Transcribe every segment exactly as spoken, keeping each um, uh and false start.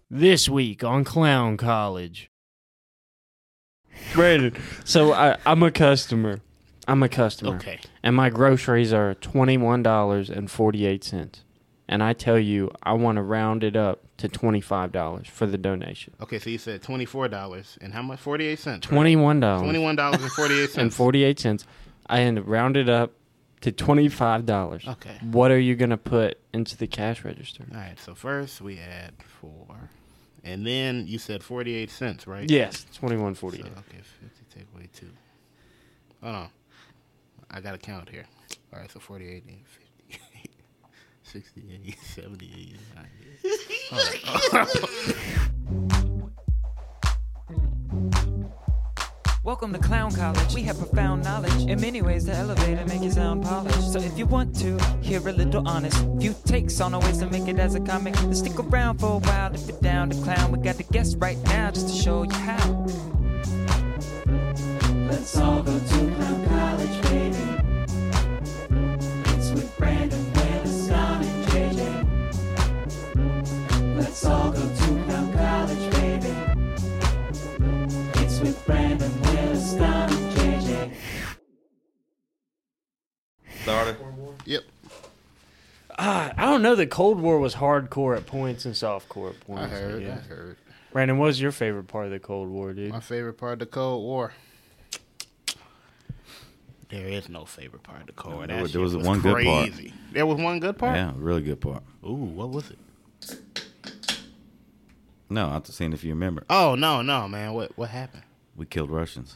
This week on Clown College. Brandon, so I, I'm a customer. I'm a customer. Okay. And my groceries are twenty-one dollars and forty-eight cents. And I tell you, I want to round it up to twenty-five dollars for the donation. Okay, so you said twenty-four dollars and how much? forty-eight cents. Right? twenty-one dollars. twenty-one dollars and forty-eight cents. and forty-eight cents. I end up round it up to twenty-five dollars. Okay. What are you going to put into the cash register? All right, so first we add four. And then you said forty-eight cents, right? Yes, twenty-one forty-eight. So, okay, fifty take away two. Hold on. I got to count here. All right, so forty-eight, fifty, sixty-eight, seventy-eight, ninety. Welcome to Clown College. We have profound knowledge in many ways to elevate and make you sound polished. So if you want to hear a little honest few takes on our ways to make it as a comic, then stick around for a while. If you're down to clown, we got the guest right now just to show you how. Let's all go to Clown College, baby. It's with Brandon, Willis, and J J. Let's all go to Clown College, baby. It's with Brandon, Willis, and J J. Started. Yep. Ah, I don't know. The Cold War was hardcore at points and softcore at points. I heard, Yeah. I heard. Brandon, what was your favorite part of the Cold War, dude? My favorite part of the Cold War. There is no favorite part of the Cold War. There That was- shit there was was one good part. crazy. There was one good part? Yeah, really good part. Ooh, what was it? No, I have to see if you remember. Oh, no, no, man. What what happened? We killed Russians.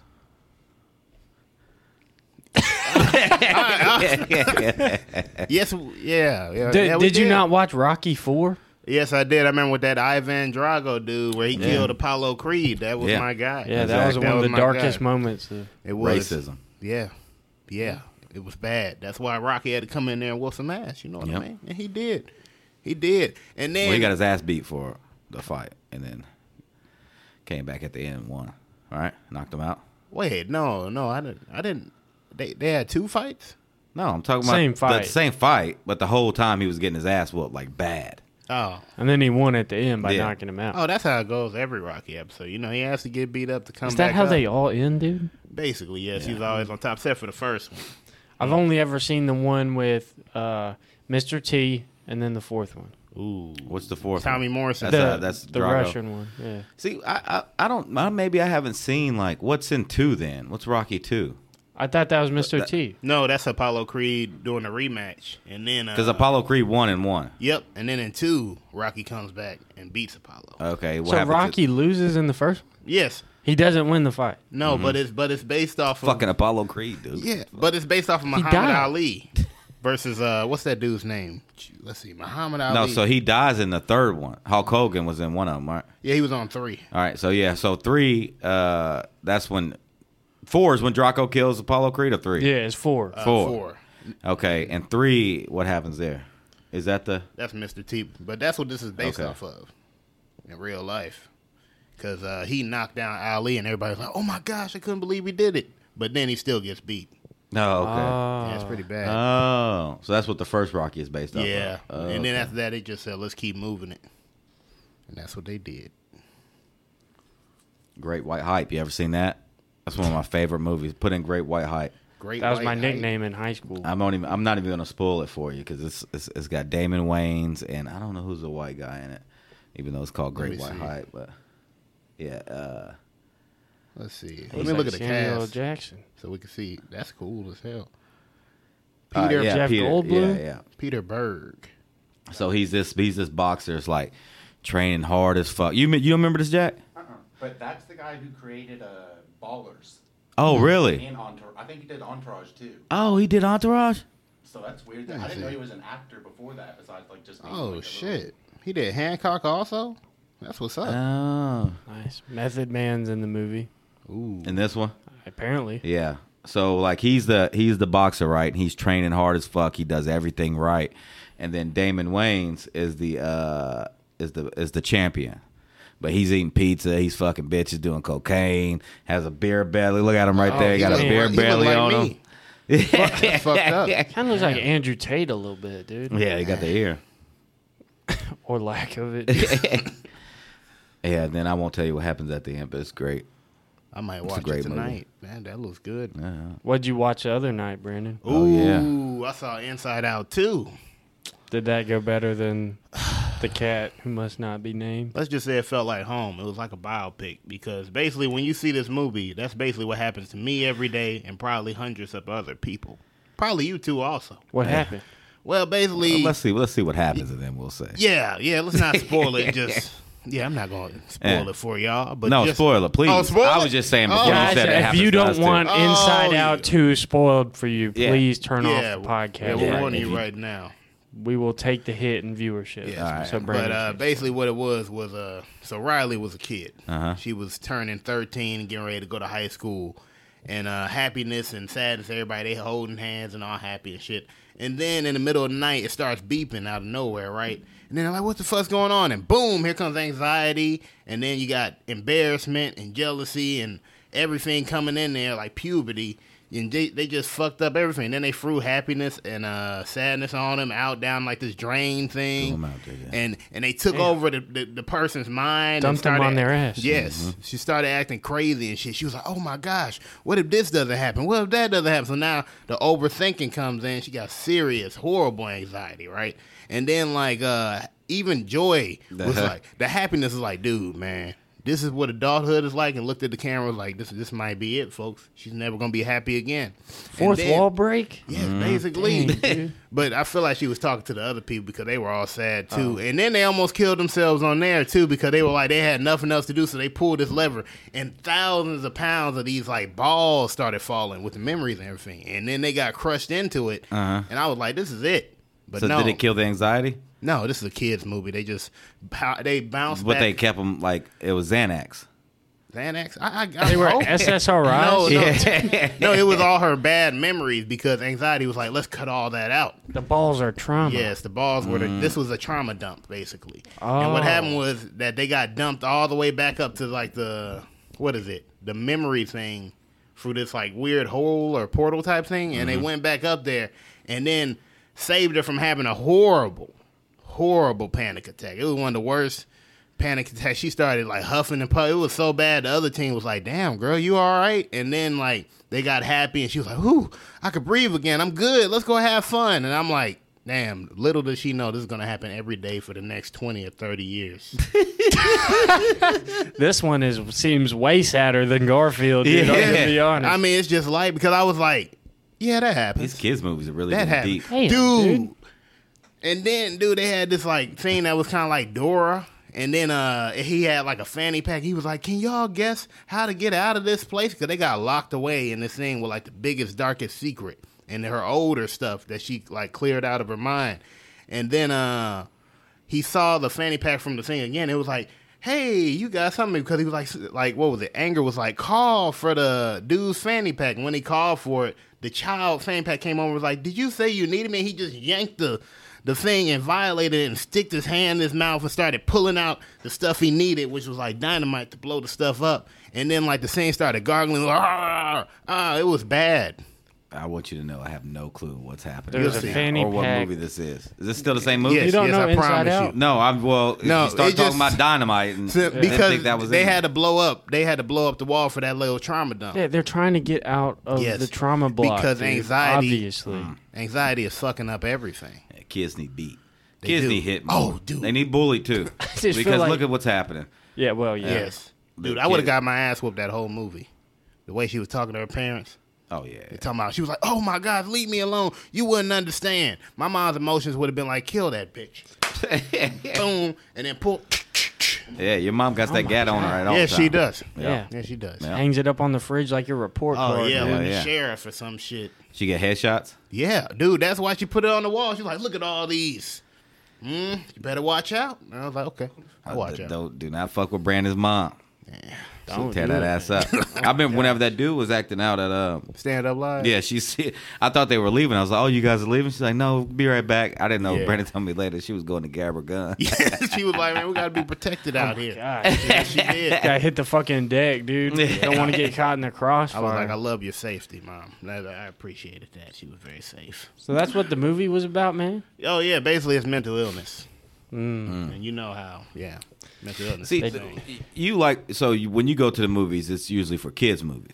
Yes, yeah. yeah, Did, yeah we did you not watch Rocky four? Yes, I did. I remember with that Ivan Drago dude where he Yeah. killed Apollo Creed. That was Yeah. my guy. Yeah, that was Exactly. one of the my darkest guy. moments. Of, It was Racism. Yeah, yeah. It was bad. That's why Rocky had to come in there and whoop some ass. You know what Yep. I mean? And he did. He did. And then Well, he got his ass beat for the fight, and then came back at the end and won. All right, knocked him out. wait, no, no, I didn't. I didn't. They they had two fights. No, I'm talking about Same the fight. same fight, but the whole time he was getting his ass whooped like bad. Oh, and then he won at the end by Yeah. knocking him out. oh, that's how it goes every Rocky episode. You know, he has to get beat up to come. Is that back how up. they all end, dude? Basically, yes. Yeah. He's always on top, except for the first one. I've only ever seen the one with uh, Mister T and then the fourth one. Ooh, What's the fourth? Tommy one? Morrison. That's, the uh, that's the Drago. Russian one. Yeah. See, I, I I don't. I, maybe I haven't seen like what's in two. Then what's Rocky two? I thought that was Mister that- T. No, that's Apollo Creed doing a rematch, and then Because uh, Apollo Creed won and won. Yep, and then in two, Rocky comes back and beats Apollo. Okay, what So happened Rocky loses in the first one? Yes, He doesn't win the fight. no, Mm-hmm. but it's but it's based off to of fucking Apollo Creed, dude? yeah, but it's based off of Muhammad died. Ali versus uh, what's that dude's name? Let's see, Muhammad Ali. No, so he dies in the third one. Hulk Hogan was in one of them, right? yeah, he was on three. All right, so yeah, so three. Uh, that's when four is when Draco kills Apollo Creed, or three? Yeah, it's four. Uh, Four. four. Okay, and three. What happens there? Is that the? That's Mister T, but that's what this is based Okay. off of in real life. Because uh, he knocked down Ali, and everybody's like, "Oh my gosh, I couldn't believe he did it!" But then he still gets beat. No, okay. Oh. Yeah, it's pretty bad. Oh, so that's what the first Rocky is based off yeah, of. Oh, and then okay. after that, they just said, "Let's keep moving it," and that's what they did. Great White Hype. You ever seen that? That's one of my favorite movies. Put in Great White Hype. Great. That was White my Hype. nickname in high school. I'm not even. I'm not even gonna spoil it for you because it's, it's it's got Damon Wayans and I don't know who's the white guy in it, even though it's called Let Great me White see. Hype. But yeah, uh, Let's see. Let He's me like look at the Samuel L. cast Jackson. so we can see. That's cool as hell. uh, Peter yeah, Jeff Peter, Goldblum? Yeah, yeah. Peter Berg. So he's this he's this boxer. It's like training hard as fuck. You you remember this, Jack? Uh-uh. But that's the guy who created uh, Ballers Oh, really? and Entourage. I think he did Entourage too. Oh, he did Entourage. So that's weird. That, Let me I didn't see. know he was an actor before that. Besides, like just being, Oh like, a shit, he did Hancock also. That's what's up. Oh, Nice. Method Man's in the movie, Ooh. and this one. apparently. Yeah. So like he's the he's the boxer, right? He's training hard as fuck. He does everything right. And then Damon Wayans is the uh is the is the champion. But he's eating pizza, he's fucking bitches doing cocaine, has a beer belly. Look at him right Oh, there. He he got a look beer like- he look belly like on me. him. Fucked up. Kind of looks like Andrew Tate a little bit, dude. Yeah, he got the ear. Or lack of it. Yeah, then I won't tell you what happens at the end, but it's great. I might It's a watch great it tonight. movie. Man, that looks good. Yeah. What'd you watch the other night, Brandon? Oh, yeah. Ooh, I saw Inside Out too. Did that go better than The Cat Who Must Not Be Named? Let's just say it felt like home. It was like a biopic because basically when you see this movie, that's basically what happens to me every day and probably hundreds of other people. Probably you too also. What Yeah. happened? Well, basically, Well, let's see. Let's see what happens, and then we'll say. yeah, yeah. Let's not spoil it. Just yeah, I'm not going to spoil Yeah. it for y'all. But No, just, spoiler, please. Oh, spoil I it? was just saying before Oh. you Guys, said it if happens you to don't us, too. want Oh, Inside yeah. Out two spoiled for you, Yeah. please turn Yeah, off the podcast. Yeah, we're Yeah, warning if you you- right now. We will take the hit in viewership. Yes. All right. So But Brandon, uh, basically, what it was was uh, so Riley was a kid. Uh-huh. She was turning thirteen and getting ready to go to high school, and uh, happiness and sadness. Everybody they holding hands and all happy and shit. And then in the middle of the night, it starts beeping out of nowhere, right? And then they're like, "What the fuck's going on?" And boom, here comes anxiety, and then you got embarrassment and jealousy and everything coming in there like puberty. And they, they just fucked up everything. Then they threw happiness and uh, sadness on him out down like this drain thing. Threw 'em out there, yeah. And and they took Damn. over the, the, the person's mind. Dumped and them started, on their ass. Yes. Mm-hmm. She started acting crazy and shit. She was like, oh my gosh, what if this doesn't happen? What if that doesn't happen? So now the overthinking comes in. She got serious, horrible anxiety, right? And then like uh, even Joy was The- like, the happiness is like, dude, man. This is what adulthood is like, and looked at the camera was like, "This, this might be it, folks. She's never gonna be happy again." fourth And then- wall break? Yes, basically. Dang, dude. But I feel like she was talking to the other people because they were all sad too. And then they almost killed themselves on there too because they were like they had nothing else to do, so they pulled this lever and thousands of pounds of these like balls started falling with the memories and everything. And then they got crushed into it. Uh-huh. And I was like, this is it. But So no, did it kill the anxiety? no, this is a kids movie. They just pow- they bounced But back. they kept them like it was Xanax. Xanax. I, I, I They were hope- S S R Is? No, no, Yeah. no, it was all her bad memories because anxiety was like, let's cut all that out. The balls are trauma. Yes, the balls were. The, Mm. this was a trauma dump, basically. Oh. And what happened was that they got dumped all the way back up to like the what is it? The memory thing through this like weird hole or portal type thing, and Mm-hmm. they went back up there and then saved her from having a horrible, horrible panic attack. It was one of the worst panic attacks. She started like huffing and puffing. It was so bad. The other team was like, "Damn, girl, you all right?" And then like they got happy, and she was like, "Whew, I could breathe again. I'm good. Let's go have fun." And I'm like, damn, little does she know this is going to happen every day for the next twenty or thirty years. This one is seems way sadder than Garfield, dude. I'm Yeah. gonna be honest. I mean, it's just light because I was like, yeah, that happens. These kids movies are really that getting happens. deep. Damn, dude. dude. And then, dude, they had this like thing that was kind of like Dora. And then uh, he had like a fanny pack. He was like, can y'all guess how to get out of this place? Because they got locked away in this thing with like the biggest, darkest secret. And her older stuff that she like cleared out of her mind. And then uh, he saw the fanny pack from the thing again. It was like, hey, you got something. Because he was like, like what was it? Anger was like, call for the dude's fanny pack. And when he called for it, the child fanny pack came over and was like, did you say you needed me? And he just yanked the the thing and violated it and sticked his hand in his mouth and started pulling out the stuff he needed, which was like dynamite to blow the stuff up. And then like the thing started gargling. Ah, ah, it was bad. I want you to know I have no clue what's happening. There was a right now, fanny or what pack. movie this is. Is this still the same movie? Yes, You don't yes, know I Inside promise Out? you. No, I'm well. No, you start it talking just- about dynamite, and So- I didn't because think that was they in had there. to blow up. They had to blow up the wall for that little trauma dump. Yeah, they're trying to get out of Yes, the trauma block. because dude, anxiety- Obviously. Anxiety is fucking up everything. Yeah, kids need beat. They Kids do. need hit. Oh, more. dude. They need bullied too. just feel Because like- look at what's happening. Yeah, well, yeah. Yes, dude, The I would have kid- got my ass whooped that whole movie. The way she was talking to her parents. Oh yeah. They talking about, she was like, "Oh my God, leave me alone. You wouldn't understand." My mom's emotions would have been like, "Kill that bitch." Boom, and then pull. Yeah, your mom got that gat on her right all Yeah, the she time. does. Yeah. Yeah, she does. Yeah. Hangs it up on the fridge like your report Oh card. yeah, dude. Yeah, with yeah. the sheriff or some shit. She get headshots. Yeah, dude, that's why she put it on the wall. She's like, "Look at all these. Mm, you better watch out." And I was like, "Okay, I'll watch Uh, out." Don't do not fuck with Brandon's mom. She'll Don't tear do that it, ass man. up. I remember whenever that dude was acting out at uh Stand up live. yeah, she see I thought they were leaving. I was like, "Oh, you guys are leaving?" She's like, "No, be right back." I didn't know. Yeah. Brandon told me later she was going to grab her gun. She was like, "Man, we gotta be protected out here." God. Yeah, she did. Gotta hit the fucking deck, dude. Don't want to get caught in the I crossfire. was like, "I love your safety, Mom." I I appreciated that. She was very safe. So that's what the movie was about, man? Oh yeah, basically it's mental illness. Mm. And you know how, yeah. Mental illness. See, They th- don't. you like so you, when you go to the movies, it's usually for kids' movies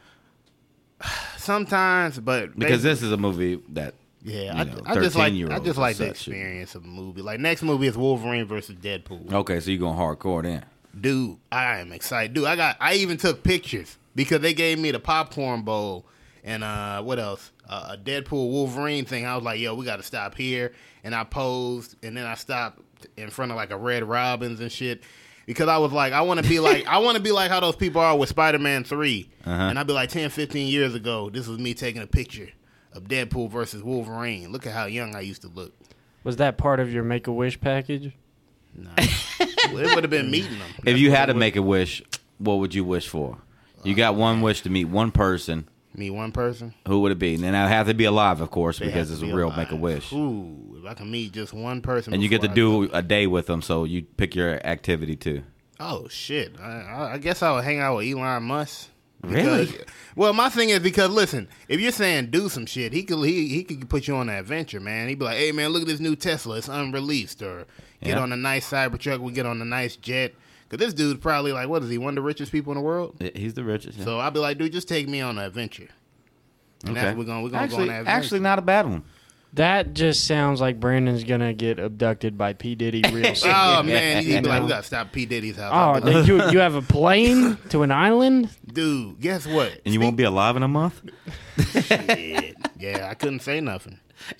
Sometimes, but because they- this is a movie that yeah, you I, know, I just like I thirteen-year-olds just and like the such should- experience of a movie. Like next movie is Wolverine versus Deadpool. Okay, so you're going hardcore then. Dude, I am excited. Dude, I got I even took pictures because they gave me the popcorn bowl and uh what else? Uh, a Deadpool Wolverine thing. I was like, yo, we got to stop here, and I posed, and then I stopped in front of like a Red Robin's and shit. Because I was like, I want to be like, I want to be like how those people are with Spider-Man three. Uh-huh. And I'd be like, ten, fifteen years ago, this was me taking a picture of Deadpool versus Wolverine. Look at how young I used to look. Was that part of your Make-A-Wish package? Nah. Well, it would have been meeting them. If That's you what had it to would- make a wish, what would you wish for? You got one wish to meet one person. Me one person. Who would it be? And then I have to be alive, of course, They because have it's to a be real alive. make a wish. Ooh, if I can meet just one person. And you get to before I do go- a day with them, so you pick your activity too. Oh shit! I, I, I guess I would hang out with Elon Musk. Really? Because- Well, my thing is because listen, if you're saying do some shit, he could he he could put you on an adventure, man. He'd be like, hey man, look at this new Tesla, it's unreleased, or get Yeah. on a nice Cybertruck, we get on a nice jet. Cause this dude's probably like, what is he? One of the richest people in the world. He's the richest. yeah. So I'd be like, dude, just take me on an adventure. And that's Okay. we're gonna we're gonna actually, go on that adventure. actually, not a bad one. That just sounds like Brandon's gonna get abducted by P Diddy real soon. Oh man, he'd be like, know. we gotta stop P Diddy's house. Oh, I'd be like, then you you have a plane to an island? dude, guess what? And you won't be alive in a month. Shit. Yeah, I couldn't say nothing.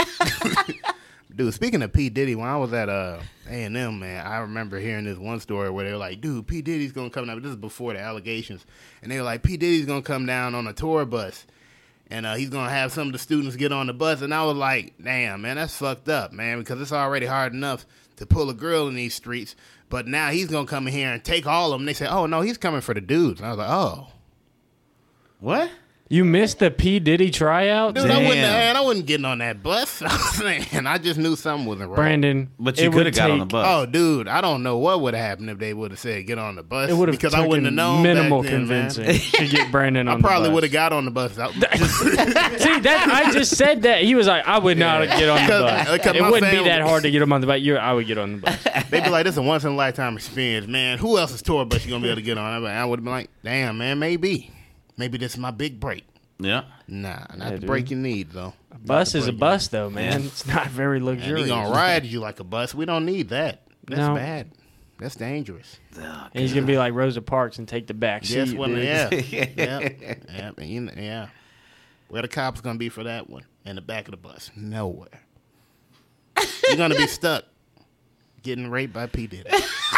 Dude, speaking of P. Diddy, when I was at uh, A and M, man, I remember hearing this one story where they were like, dude, P. Diddy's going to come down. This is before the allegations. And they were like, P. Diddy's going to come down on a tour bus. And uh, he's going to have some of the students get on the bus. And I was like, damn, man, that's fucked up, man, because it's already hard enough to pull a girl in these streets. But now he's going to come in here and take all of them. And they say, oh, no, he's coming for the dudes. And I was like, oh. What? You missed the P Diddy tryout? Dude, I wouldn't, Damn. man, I wasn't getting on that bus. I was saying, I just knew something wasn't right. Brandon. But it you would could have got on the take- bus. Oh, dude, I don't know what would have happened if they would have said get on the bus. It would have because taken I wouldn't have known. minimal back then, man. convincing to get Brandon on I probably the would bus. have got on the bus. I- See, that I just said that. He was like, I would not get on the Because- bus. because It my wouldn't be family- that hard to get him on the bus. You, I would get on the bus. They'd be like, "This is a once in a lifetime experience, man. Who else's tour bus you gonna be able to get on?" I would have been like, "Damn, man, maybe, maybe this is my big break." Yeah. Nah, not Yeah, the dude. break you need though. A bus is a break. bus, though, man. It's not very And luxurious. he gonna ride you like a bus. We don't need that. That's No. bad. That's dangerous. And he's gonna be like Rosa Parks and take the back seat. Yes, one, dude. yeah, yeah, yeah, and you know, yeah. Where the cops gonna be for that one? In the back of the bus? Nowhere. You're gonna be stuck getting raped by P Diddy.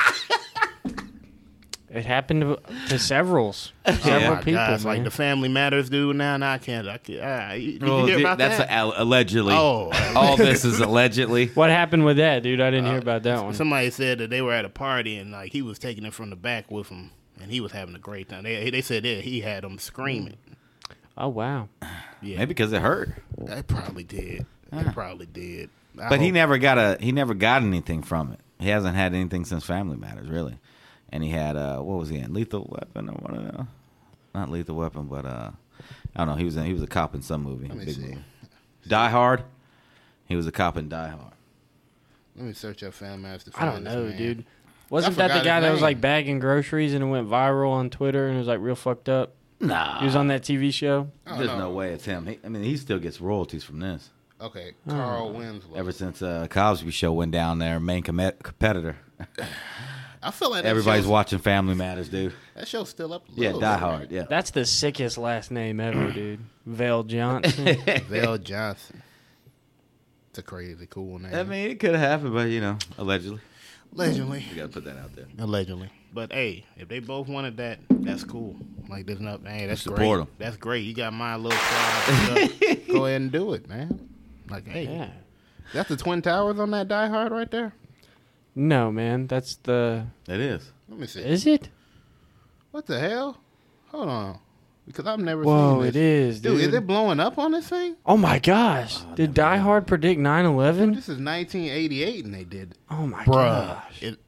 It happened to, to severals, Oh several my people. God, it's man. like the Family Matters dude. Now, now I can't. I can't. Ah, you, did Well, you hear th- about that's that? a- al- allegedly. Oh. All this is allegedly. What happened with that, dude? I didn't Uh, hear about that one. Somebody said that they were at a party and like he was taking it from the back with him, and he was having a great time. They they said that he had them screaming. Oh wow. Yeah, Maybe because it hurt. they probably did. They probably did. I But he hope- never got a he never got anything from it. He hasn't had anything since Family Matters, really. And he had uh what was he in? Lethal Weapon or one of them? Not Lethal Weapon, but uh I don't know. He was in, he was a cop in some movie. Let me Big see. movie. Die Hard. He was a cop in Die Hard. Let me search up Family Matters. to I don't find this know, man. dude. Wasn't I that the forgot guy his that was name. like bagging groceries and it went viral on Twitter and it was like real fucked up? Nah. He was on that T V show. Oh, There's no way it's him. He, I mean, he still gets royalties from this. Okay, Carl Winslow. Ever since uh, Cosby Show went down there, main com- competitor. I feel like that Everybody's show's, watching Family Matters, dude. that show's still up. A Yeah, little Die bit, Hard. Yeah. That's the sickest last name ever, dude. Vale Johnson. right? Val Johnson. It's a crazy cool name. I mean, it could have happened, but you know, allegedly. allegedly, You got to put that out there. allegedly. But hey, if they both wanted that, that's cool. Like there's nothing. Hey, that's Support great. 'em. That's great. You got my little side. Go ahead and do it, man. Like hey, Yeah. that's the Twin Towers on that Die Hard right there. No, man. That's the. It is. Let me see. Is it? What the hell? Hold on, because I've never Whoa, seen it this. is, Dude, dude. is it blowing up on this thing? Oh my gosh. Did Die Hard predict nine eleven? This is nineteen eighty-eight, and they did. Oh my Bruh. gosh. It,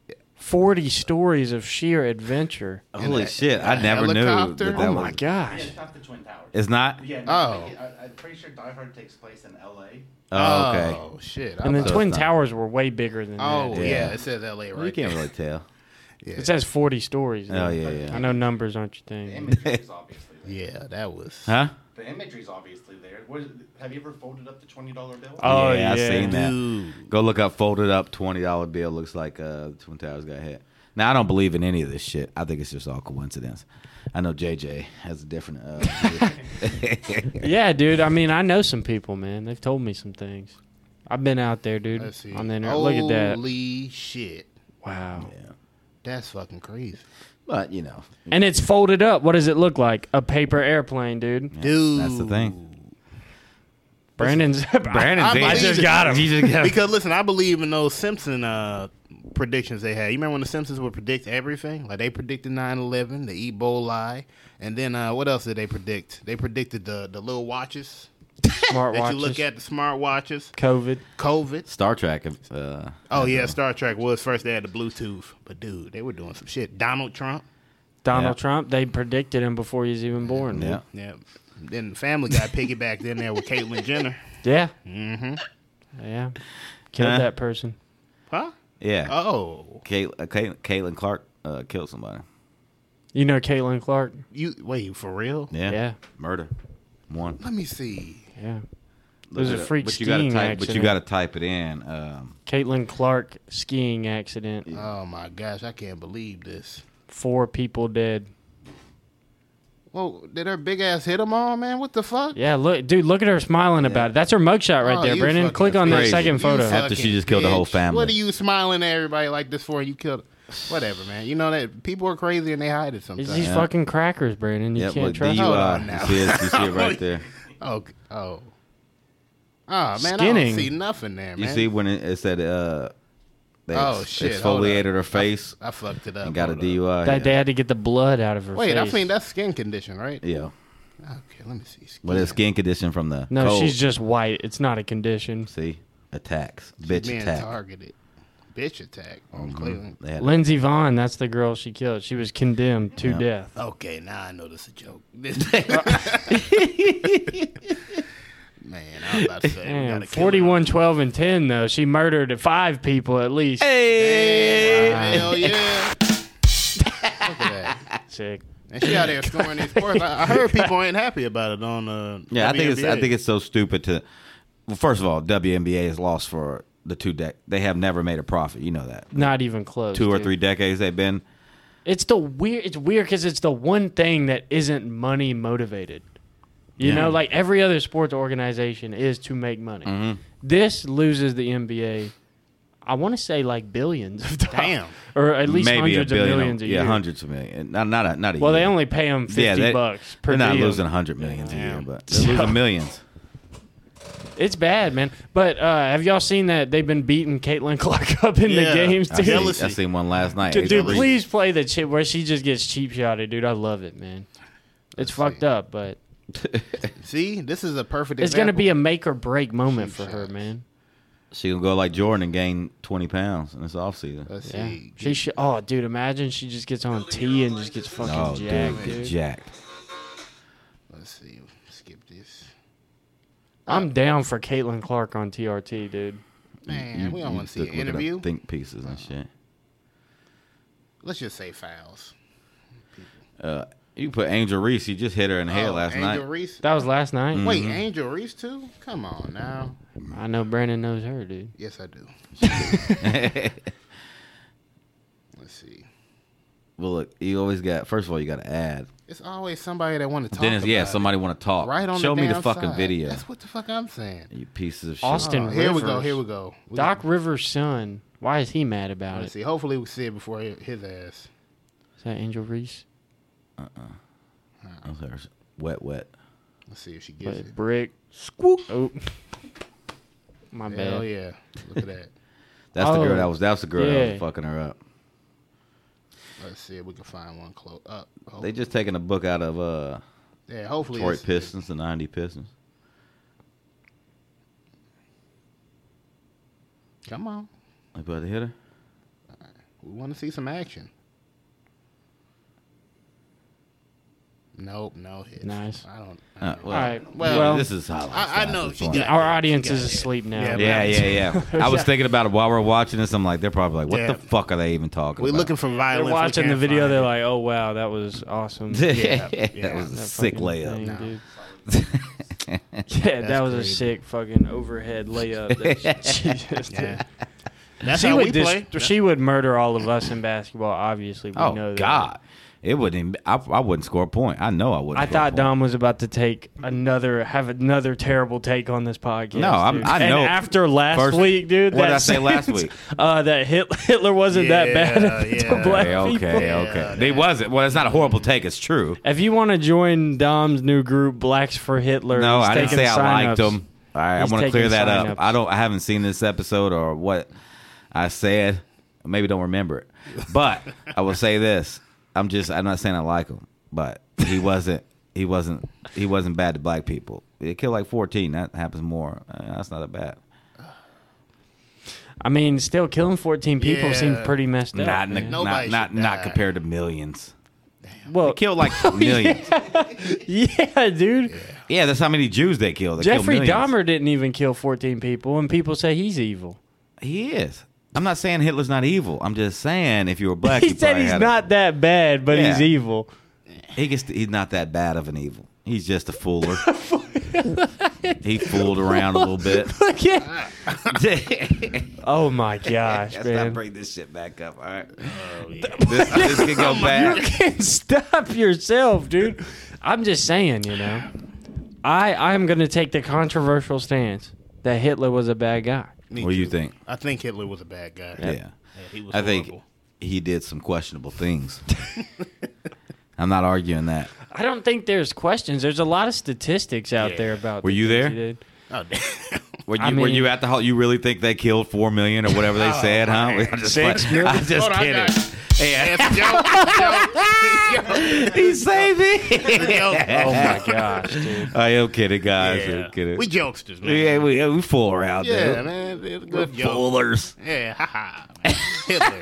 forty stories of sheer adventure. Holy a- shit! a I never knew helicopter? that, that Oh was. my gosh. Yeah, it's not the Twin Towers. It's not. Yeah, Oh. no, I, I'm pretty sure Die Hard takes place in L A. Oh, okay. Oh shit! And the I- So Twin it's not- Towers were way bigger than oh that. yeah. Yeah. it says L A right you can't there. really tell. Yeah. It says forty stories. Oh though. yeah, yeah. I know numbers aren't your The thing. imagery is obviously there. Yeah, that was. Huh? The imagery is obviously there. What is, have you ever folded up the twenty dollar bill? Oh, yeah, I yeah. seen that. Dude. Go look up folded up twenty dollar bill. Looks like uh, the Twin Towers got hit. Now I don't believe in any of this shit. I think it's just all coincidence. I know J J has a different. Uh, Yeah, dude. I mean, I know some people, man. They've told me some things. I've been out there, dude. Let's see. On the internet. Look at that. Holy shit! Wow. yeah. That's fucking crazy, But you know, And it's folded up. What does it look like? A paper airplane, dude. dude. that's the thing. Brandon's. Brandon's I in- I believe just it. got him. He just got- Because listen, I believe in those Simpson uh, predictions they had. You remember when the Simpsons would predict everything? Like they predicted nine eleven, the Ebola, and then uh, what else did they predict? They predicted the the little watches Smart that watches. you look at, the smart watches, COVID. COVID. Star Trek. Uh, Oh yeah, Star Trek was first. They had the Bluetooth, but dude, they were doing some shit. Donald Trump. Donald Yeah. Trump. They predicted him before he was even born. dude. yeah. Yeah. Then Family Guy piggybacked in there with Caitlyn Jenner. Yeah. Mm-hmm. Yeah. Killed Huh? that person. Huh? Yeah. Oh, Kate, uh, Kate, Caitlin Clark uh, killed somebody. You know Caitlin Clark? you wait for real? Yeah. Yeah. Murder. One. Let me see. Yeah. It was Look a it freak up. but you gotta skiing type, But you accident. got to type it in. Um, Caitlin Clark skiing accident. Oh my gosh, I can't believe this. Four people dead. Well, did her big ass hit them all, man? What the fuck? Yeah, look, dude, look at her smiling about it. That's her mugshot right Oh, there, you Brandon. fucking Click on that crazy. second You photo. After fucking she just killed the whole bitch. family. What are you smiling at everybody like this for? You killed. Whatever, man. You know that people are crazy and they hide it It's sometimes. these Yeah. fucking crackers, Brandon. You yep. can't Look, trust D them. U Hold I. on now. You see it, you see it right there. Oh, oh. Oh, man, I Skinning. don't see nothing there, man. You see when it, it said uh, they Oh, ex- shit, hold exfoliated up. her face I fucked it up. and got a Hold D U I. That yeah. they had to get the blood out of her Wait, face. I think that's skin condition, right? Yeah. Okay, let me see. Skin. But it's skin condition from the No, cold. she's just white. It's not a condition. See, attacks, She's bitch being attack. targeted. Bitch attack on Mhm. Cleveland. They had- Lindsey Vaughn, that's the girl she killed. She was condemned to Yeah. death. Okay, now I know this is a joke. Man, I was about to say. we Damn, gotta kill her. forty-one, twelve, and ten, though. She murdered five people at least. Hey, Wow. hell yeah. Look at that. Sick. And she out there scoring these points. I, I heard people ain't happy about it on uh, Yeah, I think it's I W N B A. think it's so stupid to. Well, first of all, W N B A has lost for the two dec. They have never made a profit. You know that. Not even close. Two or dude. three decades they've been. It's the weird. It's weird because it's the one thing that isn't money motivated. You Yeah. know, like every other sports organization is to make money. Mhm. This loses the N B A. I want to say like billions of dollars, Damn. or at least Maybe hundreds a billion. of millions a yeah, year. hundreds of million. Not not a, not a Well, year. they only pay them fifty Yeah, they- bucks per They're not deal. losing hundred millions a year, Damn. but they're losing millions. It's bad, man. But uh, have y'all seen that they've been beating Caitlin Clark up in Yeah. the games, I dude? seen, Jealousy. I seen one last night. Dude, It's dude, crazy. please play the chip where she just gets cheap shotted, dude. I love it, man. It's Let's fucked see. up, but See, this is a perfect it's example. gonna be a make or break moment Cheap for her, shots. man. She gonna go like Jordan and gain twenty pounds in this off season. Let's Yeah, see. she should. Oh, dude, imagine she just gets on T and just gets fucking Oh, jacked, dude, dude. jacked. Let's see. Skip this. I'm down for Caitlin Clark on T R T, dude. Man, You- we don't you want to see look- an look it up, interview. Think pieces and shit. Let's just say fouls. Uh, you put Angel Reese. You just hit her in the head Oh, last Angel night. Reese. That was last night. Mm. Wait, Mhm. Angel Reese too? Come on now. I know Brandon knows her, dude. Yes, I do. Let's see. Well, look, you always got. First of all, you got to add. It's always somebody that want to talk. Then it's, yeah, about somebody want to it. talk. right on Show the me the damn fucking side. video. That's what the fuck I'm saying. You pieces of shit. Austin Oh, here we go. Rivers. Here we go. We Doc Rivers' son. Why is he mad about Let's it? see. Hopefully we see it before hi- his ass. Is that Angel Reese? Oh, there's wet, wet. Let's see if she gets But it. brick. Squoop. Oh. My Hell bad. yeah! Look at that. That's the Oh, girl that was. That's the girl that yeah. was fucking her up. Let's see if we can find one close up. They just taking a book out of uh, yeah. Hopefully Detroit it's- Pistons, the ninety Pistons. Come on. They about to hit her. We want to see some action. Nope, no hits. Nice. I don't. I Uh, don't well, All right. Well, Well, this is highlights. I, I guys, know this she one. got our hit. audience She got is hit. asleep now. Yeah, Yeah, yeah, yeah. I was thinking about it while we we're watching this. I'm like, they're probably like, what Yeah. the fuck are they even talking We're about? looking for They're violence. we watching the can't video. find They're it. like, "Oh wow, that was awesome." Yeah, that yeah. was a That sick fucking layup. thing, No. dude. Yeah, that That's was a crazy. sick fucking overhead layup. That she just Yeah. did. That's she how would we dis- play. she would murder all of us in basketball. Obviously, we Oh know that. God, it wouldn't. Even, I, I wouldn't score a point. I know I wouldn't. I score a thought point. Dom was about to take another, have another terrible take on this podcast. No, I'm- dude. I And know. after last First- week, dude. what did that I say last sentence, week? Uh, that Hit- Hitler wasn't that Yeah, bad to yeah. black Okay, people. okay, Yeah, okay. that- It wasn't. Well, it's not a horrible take. It's true. If you want to join Dom's new group, Blacks for Hitler, No, he's I didn't taking say I liked sign-ups. them. All right, I He's want to taking clear that up. sign-ups. I don't. I haven't seen this episode or what I said. Maybe don't remember it. But I will say this. I'm just. I'm not saying I like him, but he wasn't. He wasn't. He wasn't bad to black people. He killed like fourteen. That happens more. Uh, that's not that bad. I mean, still killing fourteen people Yeah. seems pretty messed up. Not, in the- man. Nobody not, not, should not die. compared to millions. well, They killed like millions. yeah, dude. Yeah, that's how many Jews they killed. They Jeffrey killed millions. Dahmer didn't even kill fourteen people, and people say he's evil. He is. I'm not saying Hitler's not evil. I'm just saying if you were black, He you said probably he's had a- not that bad, but he's Yeah. evil. He gets. He's not that bad of an evil. He's just a fooler. He fooled around a little bit. Look at- oh my gosh, Let's man! not bring this shit back up. All right. This, this could go You bad. can stop yourself, dude. I'm just saying, you know. I I'm gonna take the controversial stance that Hitler was a bad guy. Me What do you too. think? I think Hitler was a bad guy. Yeah. Yeah, he was I think horrible. he did some questionable things. I'm not arguing that. I don't think there's questions. There's a lot of statistics out Yeah. there about. Were the you things there? he did. Oh, damn. Were you, I were mean- you at the hole? You really think they killed four million or whatever they Oh, said, huh? man. I'm just, Six playing. million? I'm just Hold on, I kidding. got it. Hey, It's a joke. he saved me. It's a joke. Oh my gosh, dude. I am kidding, guys. Yeah. I'm kidding. We jokesters, man. yeah, we, yeah, we fool around, Yeah, dude. man. It's a We're good joke. foolers. Yeah, haha. Hitler.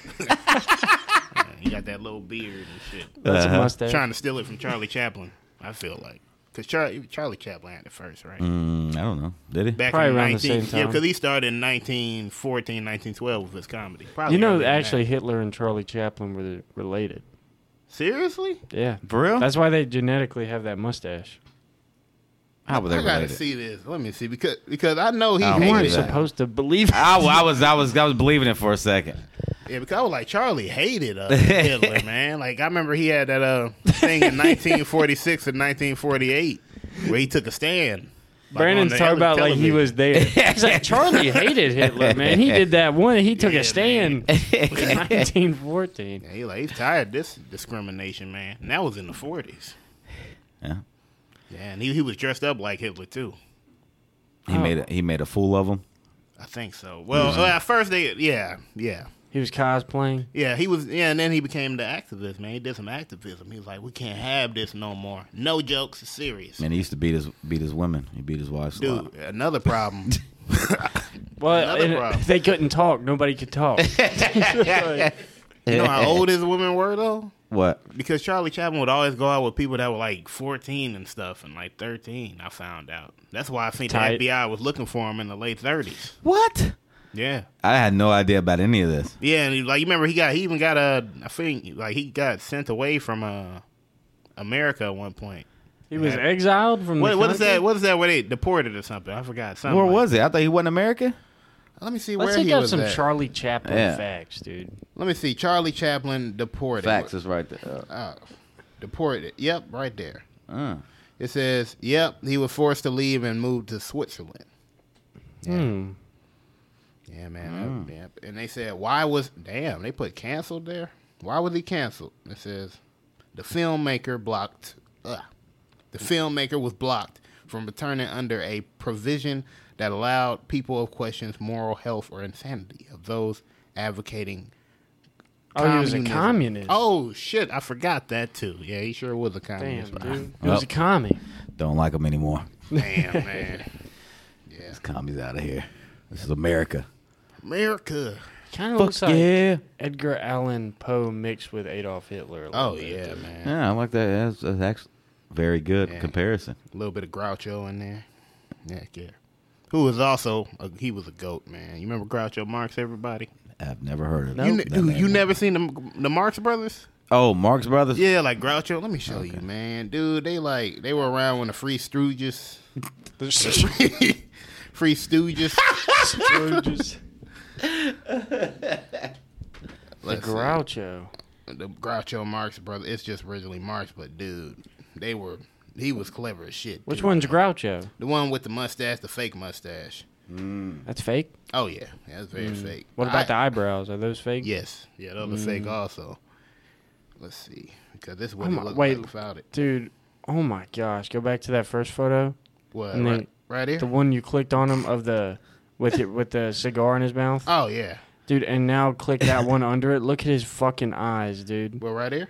Yeah, he got that little beard and shit. That's Uh-huh. a mustache. Trying to steal it from Charlie Chaplin, I feel like. Because Charlie, Charlie Chaplin had it first, right? Mm, I don't know. Did he? Back Probably in around the nineteen, same Yeah, time. because he started in nineteen fourteen, nineteen twelve with his comedy. Probably You know, earlier than actually, that. Hitler and Charlie Chaplin were related. Seriously? Yeah, For real? that's why they genetically have that mustache. How were they I gotta related? see this. Let me see because because I know he I don't You Hated weren't hated that. it. supposed to believe it. I, I was, I was, I was believing it for a second. Yeah, because I was like Charlie hated uh, Hitler, man. Like I remember he had that uh thing in nineteen forty-six and nineteen forty-eight where he took a stand. Like, Brandon's on the talking about tele- like he television. was there. He's like, Charlie hated Hitler, man. He did that one. He took Yeah, a stand in nineteen fourteen. Yeah, he like he's tired of this discrimination, man. And that was in the forties. Yeah. Yeah, and he, he was dressed up like Hitler too. He made a, he made a fool of him. I think so. Well, uh, at first they, yeah, yeah, He was cosplaying. yeah. He was, yeah, and then he became the activist, man. He did some activism. He was like, we can't have this no more. No jokes, it's serious. And he used to beat his beat his women. He beat his wives a lot. Dude, another problem. Well, Another and problem. they couldn't talk. Nobody could talk. You know how old his women were though? What? Because Charlie Chaplin would always go out with people that were like fourteen and stuff, and like thirteen. I found out. That's why I think Tight. the F B I was looking for him in the late thirties. What? Yeah, I had no idea about any of this. yeah, and he, like you remember, he got he even got a I think like he got sent away from uh America at one point. He was exiled from What the what is country? that? What is that? Where they deported or something? I forgot. Something Where like- was he? I thought he wasn't American. Let me see Let's where take he up was some at. Charlie Chaplin Yeah. facts, dude. Let me see. Charlie Chaplin deported. Facts is right there. Uh, deported. Yep, right there. Uh, It says, "Yep, he was forced to leave and move to Switzerland." Hmm. Yeah, man. that- yep. And they said, "Why was damn?" They put canceled there. Why was he canceled? It says, "The filmmaker blocked." Uh, the filmmaker was blocked from returning under a provision that allowed people of questions moral health or insanity of those advocating. Oh, he was a communism. communist. Oh shit! I forgot that too. Yeah, he sure was a damn, communist. dude. He was a commie. don't like him anymore. Damn, man. Yeah, This commie's out of here. This is America. America. Kind of Fuck looks like yeah. Edgar Allan Poe mixed with Adolf Hitler. a little Oh bit, yeah, dude. man. Yeah, I like that. That's, that's actually very good Yeah. comparison. A little bit of Groucho in there. Yeah, yeah. Who was also a, he was a goat, man. You remember Groucho Marx? Everybody. I've never heard of Nope. You, that ne- dude, name. you never seen the the Marx Brothers? Oh, Marx Brothers. Yeah, like Groucho. Let me show you, man. Dude, they like they were around when the Free Stooges, Free Stooges. Stooges. The Let's see. Groucho. The Groucho Marx brother. It's just originally Marx, but dude, they were. He was clever as shit. Which dude. one's Groucho? The one with the mustache, the fake mustache. That's fake. Oh yeah, yeah, that's very fake. What about the I- eyebrows? Are those fake? Yes, yeah, those are fake also. Let's see, because this is what Oh it my- looked wait. like without it. Dude, oh my gosh. Go back to that first photo. What? And Right, then right here. The one you clicked on him of the with it with the cigar in his mouth. Oh yeah. Dude, and now click that one under it. Look at his fucking eyes, dude. Well, right here.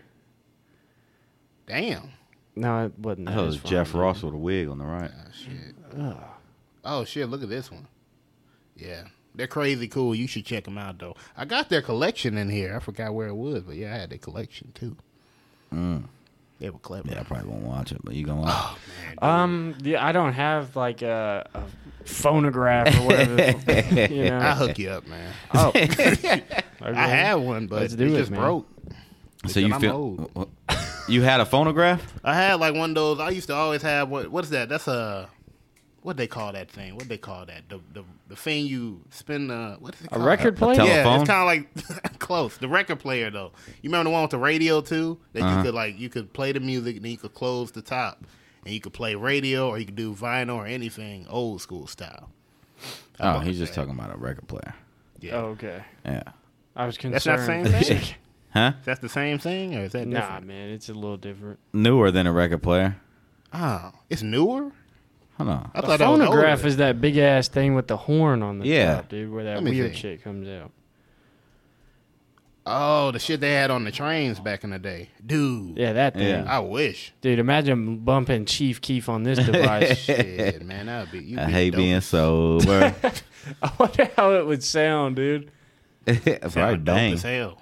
Damn. No, it wasn't. That that. was It's Jeff fine, Ross with a wig on the right. Oh shit. Oh shit! Look at this one. Yeah, they're crazy cool. You should check them out though. I got their collection in here. I forgot where it was, but yeah, I had their collection too. Mm. They were clever. Yeah, I probably won't watch it, but you gonna watch Oh man. dude. Um, yeah, I don't have like a, a phonograph or whatever. the- you know. I'll hook you up, man. Oh, I okay. have one, but Let's it do it, just man. broke. it. So you I'm feel old. you had a phonograph? I had like one of those. I used to always have what? What's that? That's a what they call that thing? What they call that? The the, the thing you spin the what is it A called? record player? tele- Yeah, Telephone? it's kind of like close. The record player though. You remember the one with the radio too? That Uh-huh. you could like you could play the music and then you could close the top and you could play radio or you could do vinyl or anything old school style. I Oh, bought he's just that. talking about a record player. Yeah. Oh, okay. Yeah. I was That's concerned. not the same thing. Huh? That's the same thing or is that Nah, different? man, it's a little different. Newer than a record player. Oh, it's newer. Hold on. I A thought that was phonograph older. is that big ass thing with the horn on the Yeah. top, dude, where that Let me weird see. shit comes out. Oh, the shit they had on the trains back in the day, dude. Yeah, that thing. Yeah. I wish. Dude, imagine bumping Chief Keef on this device. Shit, man, that'd be. You'd I be hate dope. being sober. I wonder how it would sound, dude. Probably Sound dope bang. as hell.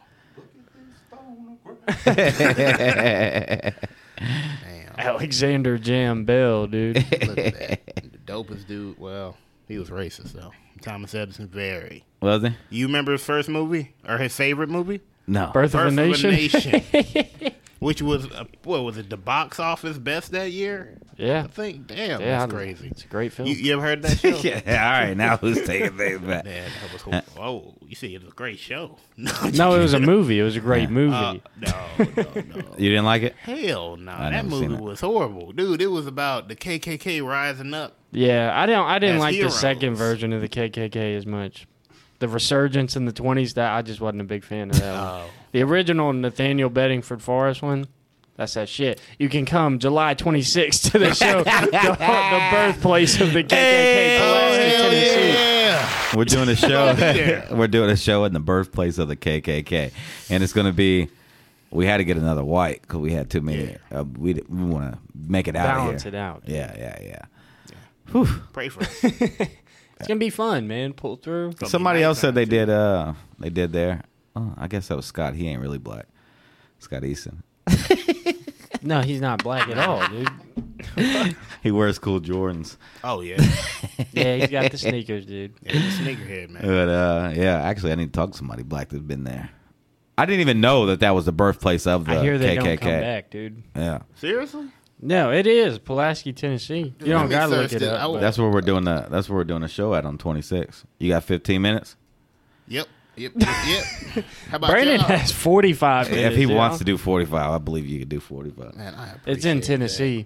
Damn, Alexander Jam Bell, dude. look at that. The dopest dude. Well, he was racist though. Thomas Edison, very. Was he? You remember his first movie or his favorite movie? No. Birth, Birth of a Nation. Nation, which was uh, what was it? The box office best that year. Yeah. I think. Damn, Yeah, that's I- crazy. It's a great film. You, you ever heard that show? Yeah, all right. Now who's taking things back? Man, that was cool. Oh, you see, it was a great show. No, I'm no, it was a kidding. movie. It was a great movie. Uh, no, no, no. You didn't like it? Hell no. I That never seen movie it. was horrible. Dude, it was about the K K K rising up. Yeah, I don't. I didn't As like heroes. the second version of the K K K as much. The resurgence in the twenties, that I just wasn't a big fan of that one. Oh. The original Nathaniel Bedingford Forrest one, that's that shit. You can come July twenty-sixth to the show, the, the birthplace of the K K K, Pulaski, hell Tennessee. yeah. We're doing a show. there. We're doing a show in the birthplace of the K K K, and it's going to be. We had to get another white because we had too many. Uh, we we want to make it out Balance of it here. out. Yeah, yeah, yeah. Whew. Pray for us. It's gonna be fun, man. Pull through. Gonna be Somebody else said they nighttime, did. Uh, they did there. Oh, I guess that was Scott. He ain't really black. Scott Easton. No, he's not black at all, dude. He wears cool Jordans. Oh, yeah. Yeah, he's got the sneakers, dude. Yeah, he's a sneakerhead, man. But uh, yeah, actually, I need to talk to somebody black that's been there. I didn't even know that that was the birthplace of the I hear they K K K. don't come back, dude. Yeah, Seriously? No, it is Pulaski, Tennessee. You don't let me gotta look search it it. I up. will- but- that's where we're doing the. That's where we're doing a show at on twenty-six. You got fifteen minutes. Yep. Yep. Yep. yep. How about Brandon y'all? has forty-five minutes. if he dude. wants to do forty-five, I believe you could do forty-five. Man, I It's in appreciate Tennessee.